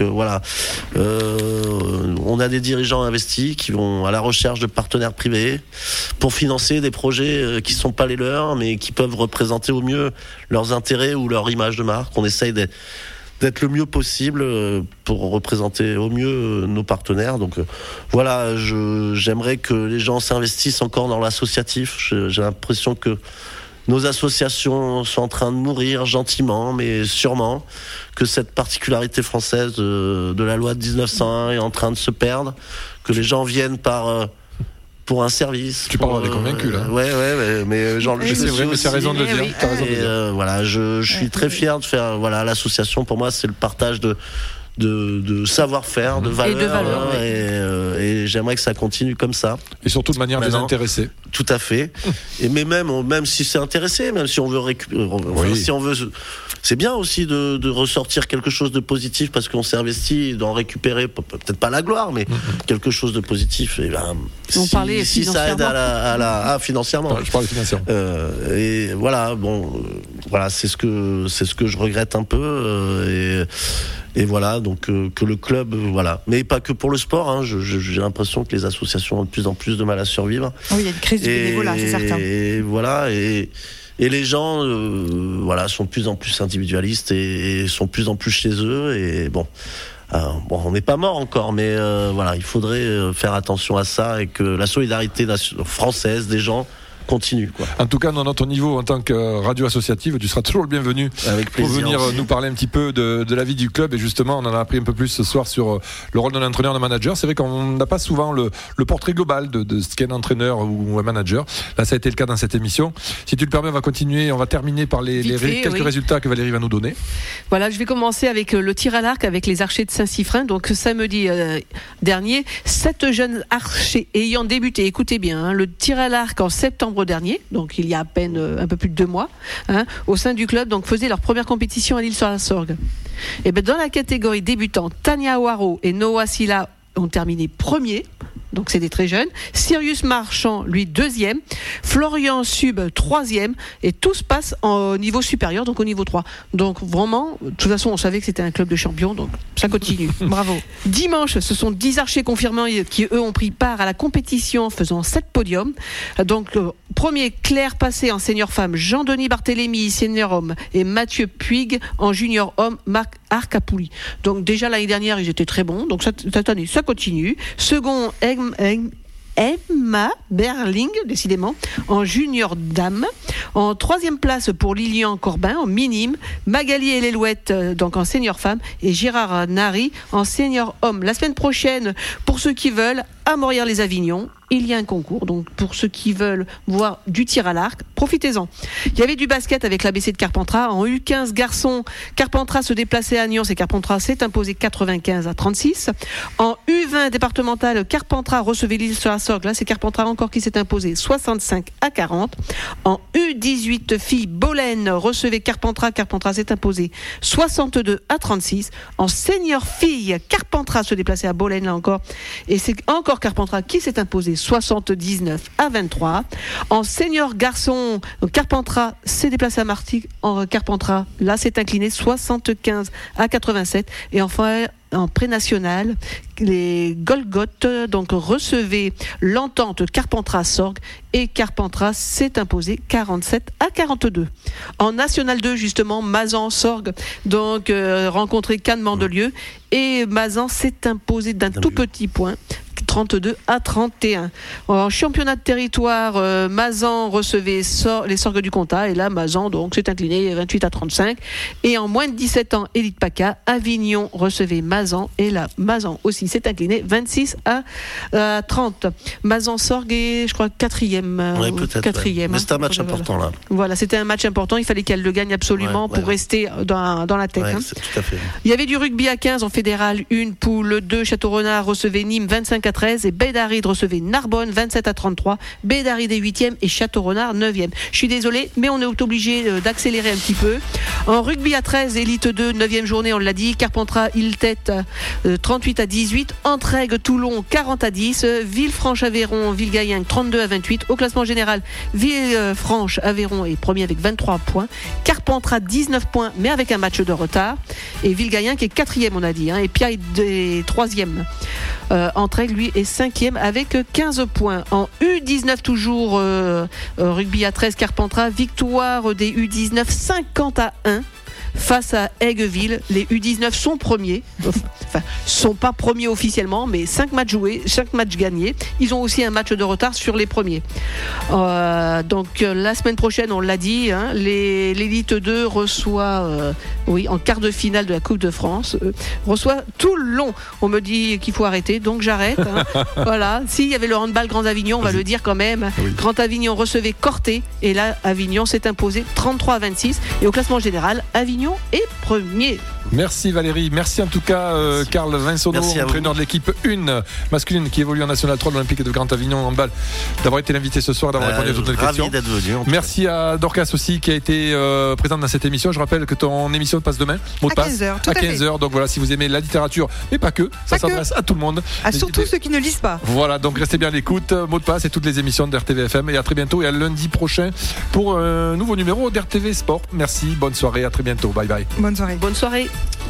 E: on a des dirigeants investis qui vont à la recherche de partenaires privés pour financer des projets qui sont pas les leurs, mais qui peuvent représenter au mieux leurs intérêts ou leur image de marque. On essaye d'être le mieux possible pour représenter au mieux nos partenaires. Donc j'aimerais que les gens s'investissent encore dans l'associatif. J'ai l'impression que nos associations sont en train de mourir gentiment, mais sûrement, que cette particularité française de la loi de 1901 est en train de se perdre, que les gens viennent pour un service.
B: Tu parles des convaincus, là.
E: Ouais, mais genre,
B: c'est vrai, mais c'est raison de le dire. T'as raison de le dire.
E: Je suis très fier de faire, l'association, pour moi, c'est le partage de de savoir-faire, de valeur,
C: oui.
E: et j'aimerais que ça continue comme ça.
B: Et surtout de manière désintéressée.
E: Tout à fait. Mais même si c'est intéressé, même si on veut récupérer, si on veut, c'est bien aussi de ressortir quelque chose de positif parce qu'on s'est investi d'en récupérer, peut-être pas la gloire, mais quelque chose de positif. Et si ça aide financièrement.
B: Je parle financièrement.
E: Et voilà, c'est ce que je regrette un peu. Et voilà, donc que le club, mais pas que pour le sport. Hein, j'ai l'impression que les associations ont de plus en plus de mal à survivre.
D: Oui, il y a une crise du bénévolat, c'est certain.
E: Et voilà, et les gens, sont de plus en plus individualistes et sont de plus en plus chez eux. Et on n'est pas mort encore, mais il faudrait faire attention à ça et que la solidarité française des gens continue, quoi.
B: En tout cas, dans notre niveau en tant que radio associative, tu seras toujours le bienvenu.
E: Avec plaisir,
B: pour venir nous parler un petit peu de la vie du club. Et justement, on en a appris un peu plus ce soir sur le rôle d'un entraîneur, d'un manager. C'est vrai qu'on n'a pas souvent le portrait global de ce qu'est un entraîneur ou un manager. Là, ça a été le cas dans cette émission. Si tu le permets, on va terminer par quelques résultats que Valérie va nous donner.
C: Voilà, je vais commencer avec le tir à l'arc avec les archers de Saint-Siffrin. Donc samedi dernier, 7 jeunes archers ayant débuté, écoutez bien, le tir à l'arc en septembre dernier, donc il y a à peine un peu plus de 2 mois, au sein du club, donc faisaient leur première compétition à l'Île-sur-la-Sorgue. Et dans la catégorie débutante, Tania Waro et Noah Silla ont terminé premiers. Donc c'est des très jeunes. Sirius Marchand, lui, 2e. Florian Sub, 3e. Et tout se passe au niveau supérieur, donc au niveau 3. Donc vraiment, de toute façon, on savait que c'était un club de champions, donc ça continue. Bravo. Dimanche, ce sont 10 archers confirmés qui, eux, ont pris part à la compétition, faisant 7 podiums. Donc, premier, Claire Passé en senior femme, Jean-Denis Barthélémy, senior homme, et Mathieu Puig en junior homme, Marc Arcapouli. Donc déjà l'année dernière, ils étaient très bons. Donc cette année, ça continue. Second, Emma Berling, décidément, en junior dame. En 3e place pour Lilian Corbin, en minime. Magali Elélouette, donc en senior femme. Et Gérard Nari, en senior homme. La semaine prochaine, pour ceux qui veulent, à Morières-les-Avignon, il y a un concours. Donc, pour ceux qui veulent voir du tir à l'arc, profitez-en. Il y avait du basket avec l'ABC de Carpentras. En U15 garçons, Carpentras se déplaçait à Nyons et Carpentras s'est imposé 95-36. En U20 départemental, Carpentras recevait l'Île-sur-la-Sorgue. Là, c'est Carpentras encore qui s'est imposé 65-40. En U18 filles, Bolène recevait Carpentras. Carpentras s'est imposé 62-36. En senior filles, Carpentras se déplaçait à Bolène, là encore. Et c'est encore Carpentras qui s'est imposé 79-23. En senior garçon, Carpentras s'est déplacé à Martigues. En Carpentras, là, s'est incliné 75-87. Et enfin, en pré-national, les Golgoth donc recevaient l'entente Carpentras-Sorgue et Carpentras s'est imposé 47-42. En National 2, justement, Mazan-Sorgue donc rencontrait Cannes-Mandelieu et Mazan s'est imposé d'un tout petit point. 32-31. En championnat de territoire, Mazan recevait les Sorgues du Comtat et là Mazan donc s'est incliné 28-35. Et en moins de 17 ans, Élite PACA, Avignon recevait Mazan et là Mazan aussi s'est incliné 26-30. Mazan Sorgues est, je crois, 4e.
E: Oui, peut-être.
C: 4e.
E: Mais c'est un match important là.
C: Voilà, c'était un match important. Il fallait qu'elle le gagne absolument pour rester dans la tête.
E: Ouais, c'est tout à fait.
C: Il y avait du rugby à 15 en fédéral 1, poule 2. Château-Renard recevait Nîmes 25-13 et Bédaride recevait Narbonne 27-33. Bédaride est 8e et Château-Renard 9e. Je suis désolé, mais on est obligé d'accélérer un petit peu. En rugby à 13, Élite 2, 9e journée, on l'a dit. Carpentras, Île-Tête 38-18. Entraigue, Toulon 40-10. Villefranche-Aveyron, Villegayenc 32-28. Au classement général, Villefranche-Aveyron est premier avec 23 points. Carpentras 19 points, mais avec un match de retard. Et Villegayenc est 4e, on a dit. Et Piaille est 3e. Entraigue, lui, est 5e avec 15 points. En U19 toujours, rugby à 13, Carpentras, victoire des U19 50-1 face à Aigueville. Les U19 sont premiers, enfin sont pas premiers officiellement, mais 5 matchs joués, 5 matchs gagnés. Ils ont aussi un match de retard sur les premiers. Donc la semaine prochaine, on l'a dit, l'élite 2 reçoit, en quart de finale de la Coupe de France, reçoit Toulon. On me dit qu'il faut arrêter, donc j'arrête. Voilà. S'il y avait le handball Grand Avignon, on va le dire quand même. Oui. Grand Avignon recevait Corté, et là Avignon s'est imposé 33-26. Et au classement général, Avignon Avignon est premier.
B: Merci Valérie, merci en tout cas Karl Vinsonneau, entraîneur de l'équipe 1 masculine qui évolue en National 3 de l'Olympique de Grand Avignon en balle, d'avoir été l'invité ce soir, d'avoir répondu à toutes les questions.
E: D'être venu.
B: Merci à Dorcas aussi qui a été présente dans cette émission. Je rappelle que ton émission passe demain, mot de passe, à 15h. Donc voilà, si vous aimez la littérature, mais pas que, ça s'adresse à tout le monde.
D: Surtout ceux qui ne lisent pas.
B: Voilà, donc restez bien à l'écoute, mot de passe et toutes les émissions d'RTVFM, et à très bientôt et à lundi prochain pour un nouveau numéro d'RTV Sport. Merci, bonne soirée, à très bientôt, bye bye.
D: Bonne soirée.
C: Bonne soirée.